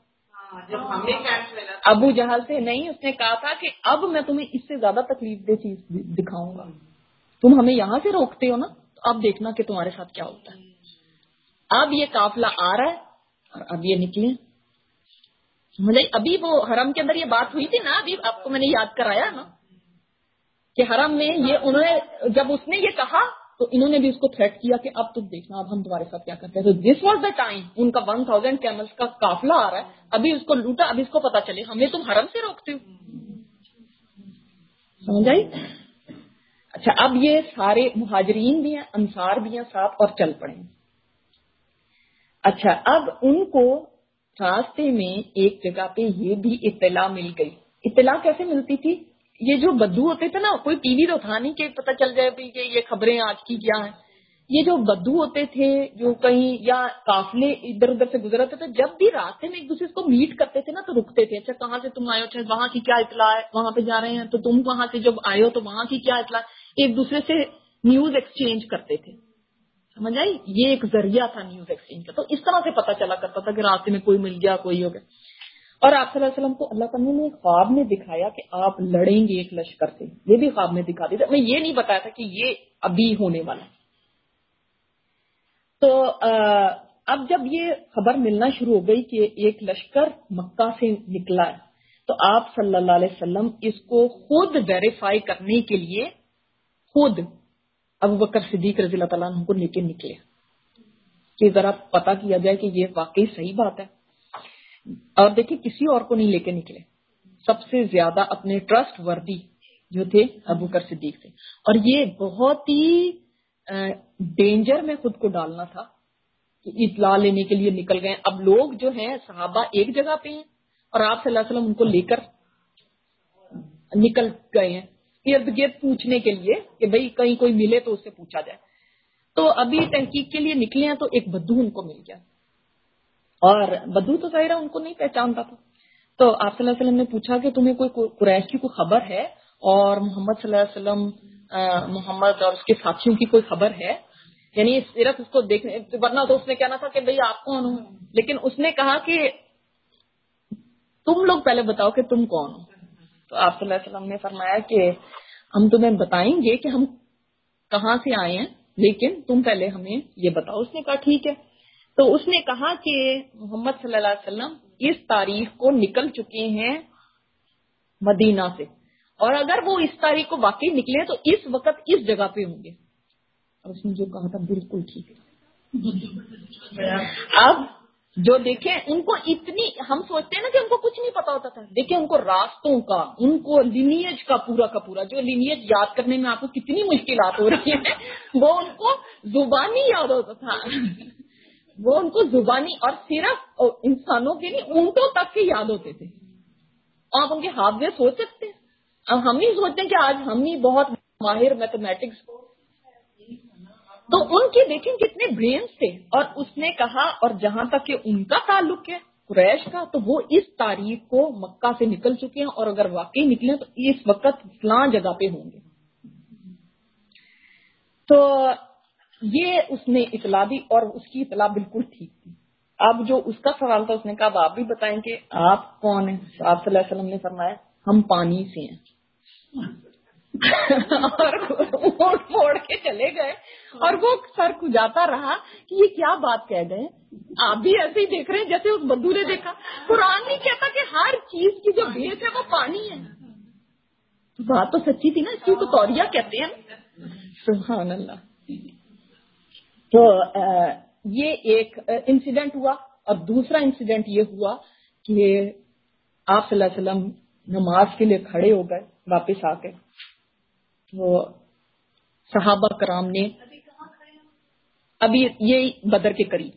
ابو جہل سے. نہیں، اس نے کہا تھا کہ اب میں تمہیں اس سے زیادہ تکلیف دہ چیز دکھاؤں گا، تم ہمیں یہاں سے روکتے ہو نا، تو اب دیکھنا کہ تمہارے ساتھ کیا ہوتا ہے. اب یہ قافلہ آ رہا ہے اور اب یہ نکلے. مجھے ابھی وہ حرم کے اندر یہ بات ہوئی تھی نا، ابھی آپ کو میں نے یاد کرایا نا کہ حرم میں یہ انہوں نے جب اس نے یہ کہا تو انہوں نے بھی اس کو تھریٹ کیا کہ اب تم دیکھنا اب ہم تمہارے ساتھ کیا کرتے ہیں. تو دس واز دا ٹائم، ان کا ون تھاؤزینڈ کیملز کا قافلہ آ رہا ہے، ابھی اس کو لوٹا، ابھی اس کو پتا چلے ہمیں تم حرم سے روکتے ہو. سمجھ آئی؟ اچھا اب یہ سارے مہاجرین بھی ہیں، انصار بھی ہیں ساتھ، اور چل پڑے. اچھا اب ان کو راستے میں ایک جگہ پہ یہ بھی اطلاع مل گئی. اطلاع کیسے ملتی تھی؟ یہ جو بدو ہوتے تھے نا، کوئی ٹی وی تو تھا نہیں کہ پتہ چل جائے بھی کہ یہ خبریں آج کی کیا ہیں. یہ جو بدو ہوتے تھے جو کہیں یا قافلے ادھر ادھر سے گزرتے تھے، جب بھی راستے میں ایک دوسرے کو میٹ کرتے تھے نا تو رکتے تھے. اچھا کہاں سے تم آئے ہو، اچھا وہاں کی کیا اطلاع ہے، وہاں پہ جا رہے ہیں تو تم وہاں سے جب آئے ہو تو وہاں کی کیا اطلاع، ایک دوسرے سے نیوز ایکسچینج کرتے تھے. سمجھ آئی؟ یہ ایک ذریعہ تھا نیوز ایکسچینج کا. تو اس طرح سے پتا چلا کرتا تھا کہ راستے میں کوئی مل گیا، کوئی ہو گیا. اور آپ صلی اللہ علیہ وسلم کو اللہ تعالیٰ نے خواب میں دکھایا کہ آپ لڑیں گے ایک لشکر سے. یہ بھی خواب میں دکھا دیا. میں یہ نہیں بتایا تھا کہ یہ ابھی ہونے والا. تو اب جب یہ خبر ملنا شروع ہو گئی کہ ایک لشکر مکہ سے نکلا ہے تو آپ صلی اللہ علیہ وسلم اس کو خود ویریفائی کرنے کے لیے خود ابو بکر صدیق رضی اللہ تعالیٰ عنہ کو لے کے نکلے کہ ذرا پتا کیا جائے کہ یہ واقعی صحیح بات ہے. اور دیکھیں کسی اور کو نہیں لے کے نکلے، سب سے زیادہ اپنے ٹرسٹ وردی جو تھے ابو بکر صدیق تھے. اور یہ بہت ہی ڈینجر میں خود کو ڈالنا تھا کہ اطلاع لینے کے لیے نکل گئے. اب لوگ جو ہیں صحابہ ایک جگہ پہ ہیں اور آپ صلی اللہ علیہ وسلم ان کو لے کر نکل گئے ہیں ارد گرد پوچھنے کے لیے کہ بھئی کہیں کوئی ملے تو اس سے پوچھا جائے. تو ابھی تحقیق کے لیے نکلے ہیں تو ایک بدو ان کو مل گیا، اور بدو تو ظاہرہ ان کو نہیں پہچانتا تھا. تو آپ صلی اللہ علیہ وسلم نے پوچھا کہ تمہیں کوئی قریش کی کوئی خبر ہے اور محمد صلی اللہ علیہ وسلم محمد اور اس کے ساتھیوں کی کوئی خبر ہے؟ یعنی صرف اس کو دیکھنے، ورنہ تو اس نے کہنا تھا کہ بھئی آپ کون ہو، لیکن اس نے کہا کہ تم لوگ پہلے بتاؤ کہ تم کون ہو. تو آپ صلی اللہ علیہ وسلم نے فرمایا کہ ہم تمہیں بتائیں گے کہ ہم کہاں سے آئے ہیں، لیکن تم پہلے ہمیں یہ بتاؤ. اس نے کہا ٹھیک ہے. تو اس نے کہا کہ محمد صلی اللہ علیہ وسلم اس تاریخ کو نکل چکے ہیں مدینہ سے، اور اگر وہ اس تاریخ کو واقعی نکلے تو اس وقت اس جگہ پہ ہوں گے. اور اس نے جو کہا تھا بالکل ٹھیک ہے. اب جو دیکھیں ان کو اتنی، ہم سوچتے ہیں نا کہ ان کو کچھ نہیں پتا ہوتا تھا، دیکھیں ان کو راستوں کا، ان کو لینیج کا پورا کا پورا، جو لینیج یاد کرنے میں آپ کو کتنی مشکلات ہو رہی ہیں وہ ان کو زبانی یاد ہوتا تھا. وہ ان کو زبانی، اور صرف انسانوں کے نہیں اونٹوں تک کے یاد ہوتے تھے. آپ ان کے حافظے سوچ سکتے ہیں. اب ہم ہی سوچتے ہیں کہ آج ہم ہی بہت ماہر میتھمیٹکس، تو ان کے دیکھیں کتنے برینز تھے. اور اس نے کہا، اور جہاں تک کہ ان کا تعلق ہے قریش کا، تو وہ اس تاریخ کو مکہ سے نکل چکے ہیں، اور اگر واقعی نکلے تو اس وقت فلاں جگہ پہ ہوں گے. تو یہ اس نے اطلاع دی، اور اس کی اطلاع بالکل ٹھیک تھی. اب جو اس کا سوال تھا، اس نے کہا اب آپ بھی بتائیں کہ آپ کون ہیں. آپ صلی اللہ علیہ وسلم نے فرمایا ہم پانی سے ہیں. اور اونٹ موڑ کے چلے گئے، اور وہ سر کھجاتا رہا کہ یہ کیا بات کہہ گئے. آپ بھی ایسے ہی دیکھ رہے ہیں جیسے اس بدو نے دیکھا. قرآن نہیں کہتا کہ ہر چیز کی جو بیس ہے وہ پانی ہے. بات تو سچی تھی نا، اس کی تو توریہ کہتے ہیں. سبحان اللہ. تو یہ ایک انسیڈنٹ ہوا. اور دوسرا انسیڈنٹ یہ ہوا کہ آپ صلی اللہ علیہ وسلم نماز کے لیے کھڑے ہو گئے واپس آ کے. تو صحابہ کرام نے، ابھی یہ بدر کے قریب،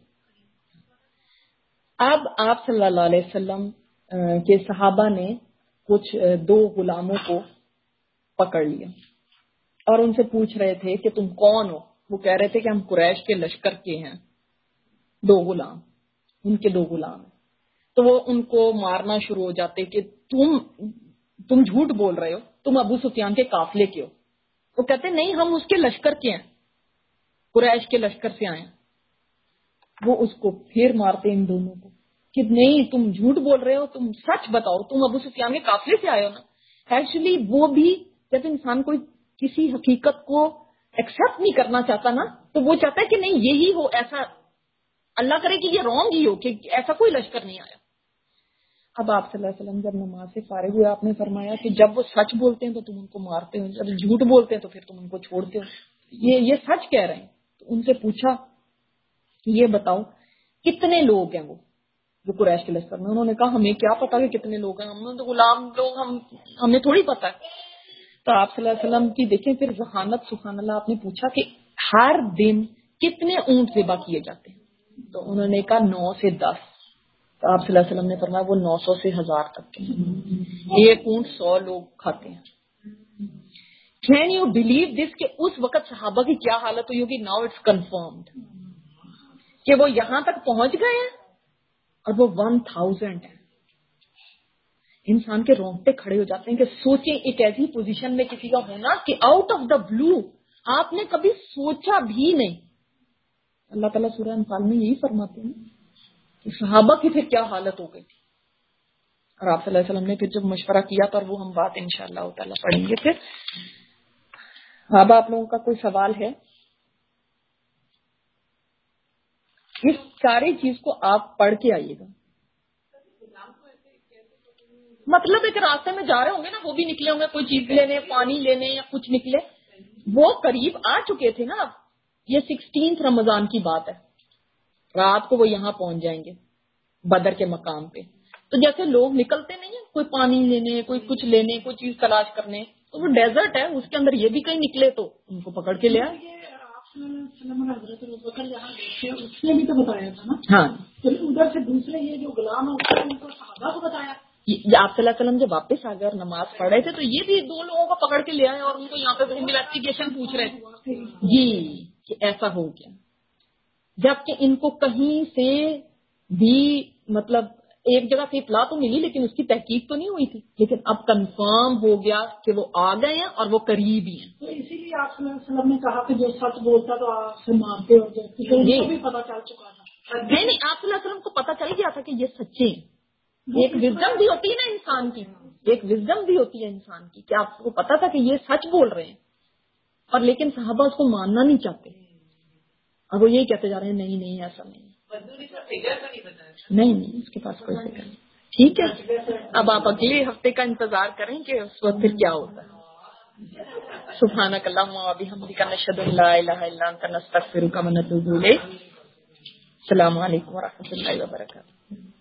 اب آپ صلی اللہ علیہ وسلم کے صحابہ نے کچھ دو غلاموں کو پکڑ لیا اور ان سے پوچھ رہے تھے کہ تم کون ہو. وہ کہہ رہے تھے کہ ہم قریش کے لشکر کے ہیں. دو غلام، ان کے دو غلام ہیں. تو وہ ان کو مارنا شروع ہو جاتے کہ تم تم جھوٹ بول رہے ہو، تم ابو سفیان کے قافلے کے ہو. وہ کہتے نہیں ہم اس کے لشکر کے ہیں، قریش کے لشکر سے آئے ہیں. وہ اس کو پھر مارتے ان دونوں کو کہ نہیں تم جھوٹ بول رہے ہو، تم سچ بتاؤ، تم ابو سفیان کے قافلے سے آئے ہو نا. ایکچولی وہ بھی جب انسان کوئی کسی حقیقت کو ایکسپٹ نہیں کرنا چاہتا نا، تو وہ چاہتا ہے کہ نہیں یہی ہو، ایسا اللہ کرے کہ یہ رانگ ہی ہو، کہ ایسا کوئی لشکر نہیں آیا. اب آپ صلی اللہ علیہ وسلم جب نماز سے فارغ ہوئے، آپ نے فرمایا کہ جب وہ سچ بولتے ہیں تو تم ان کو مارتے ہو، جب جھوٹ بولتے ہیں تو پھر تم ان کو چھوڑتے ہو. یہ یہ سچ کہہ رہے ہیں. تو ان سے پوچھا کہ یہ بتاؤ کتنے لوگ ہیں وہ جو قریش کے لشکر میں. انہوں نے کہا ہمیں کیا پتا کہ کتنے لوگ ہیں، ہم تو غلام لوگ، ہم ہمیں تھوڑی پتا ہے. تو آپ صلی اللہ علیہ وسلم کی دیکھیں پھر ذہانت، سبحان اللہ. آپ نے پوچھا کہ ہر دن کتنے اونٹ ذبح کیے جاتے ہیں. تو انہوں نے کہا نو سے دس. تو آپ صلی اللہ علیہ وسلم نے فرمایا وہ نو سو سے ہزار تک کے، ایک اونٹ سو لوگ کھاتے ہیں. کین یو بلیو دس کہ اس وقت صحابہ کی کیا حالت ہوئی ہوگی. ناؤ اٹس کنفرمڈ کہ وہ یہاں تک پہنچ گئے ہیں اور وہ ون تھاؤزینڈ ہے. انسان کے رونگٹے کھڑے ہو جاتے ہیں کہ سوچیں ایک ایسی پوزیشن میں کسی کا ہونا کہ آؤٹ آف دا بلو آپ نے کبھی سوچا بھی نہیں. اللہ تعالیٰ سورہ انفال میں یہی فرماتے ہیں کہ صحابہ کی پھر کیا حالت ہو گئی تھی. اور آپ صلی اللہ علیہ وسلم نے پھر جب مشورہ کیا تو وہ ہم بات انشاءاللہ تعالیٰ پڑھیں گے. پھر اب آپ لوگوں کا کوئی سوال ہے؟ اس ساری چیز کو آپ پڑھ کے آئیے گا. مطلب ایک راستے میں جا رہے ہوں گے نا، وہ بھی نکلے ہوں گے کوئی چیز لینے، پانی لینے یا کچھ نکلے. وہ قریب آ چکے تھے نا. اب یہ سکسٹینتھ رمضان کی بات ہے، رات کو وہ یہاں پہنچ جائیں گے بدر کے مقام پہ. تو جیسے لوگ نکلتے نہیں ہیں کوئی پانی لینے، کوئی کچھ لینے، کوئی چیز تلاش کرنے، تو وہ ڈیزرٹ ہے، اس کے اندر یہ بھی کہیں نکلے تو ان کو پکڑ کے لے آئے. اس نے بھی تو بتایا تھا نا. ہاں، ادھر سے دوسرے یہ جو غلام ہیں ان کو صحابہ کو بتایا. آپ صلی اللہ علیہ وسلم جب واپس آ گئے اور نماز پڑھ رہے تھے تو یہ بھی دو لوگوں کو پکڑ کے لے آئے اور ان کو یہاں پہ انویسٹیگیشن پوچھ رہے تھے جی کہ ایسا ہو گیا. جبکہ ان کو کہیں سے بھی مطلب ایک جگہ سے اطلاع تو ملی لیکن اس کی تحقیق تو نہیں ہوئی تھی، لیکن اب کنفرم ہو گیا کہ وہ آ گئے ہیں اور وہ قریب ہی ہیں. تو اسی لیے آپ صلی اللہ علیہ وسلم نے کہا کہ جو سچ بولتا تو آپ سے مانتے ہو جاتے، ان کو بھی پتا چل چکا تھا. نہیں نہیں، آپ صلی اللہ علیہ وسلم کو پتا چل گیا تھا کہ یہ سچے ہیں. ایک وزڈم بھی ہوتی ہے نا انسان کی، ایک وزڈم بھی ہوتی ہے انسان کی کہ آپ کو پتا تھا کہ یہ سچ بول رہے ہیں، اور لیکن صحابہ اس کو ماننا نہیں چاہتے، اور وہ یہی کہتے جا رہے ہیں نہیں نہیں ایسا نہیں نہیں نہیں اس کے پاس کوئی فکر نہیں. ٹھیک ہے، اب آپ اگلے ہفتے کا انتظار کریں کہ اس وقت پھر کیا ہوتا ہے. سبحانک اللہم و بحمدک نشہد ان لا الہ الا انت نستغفرک و نتوب الیک. السلام علیکم و رحمۃ اللہ وبرکاتہ.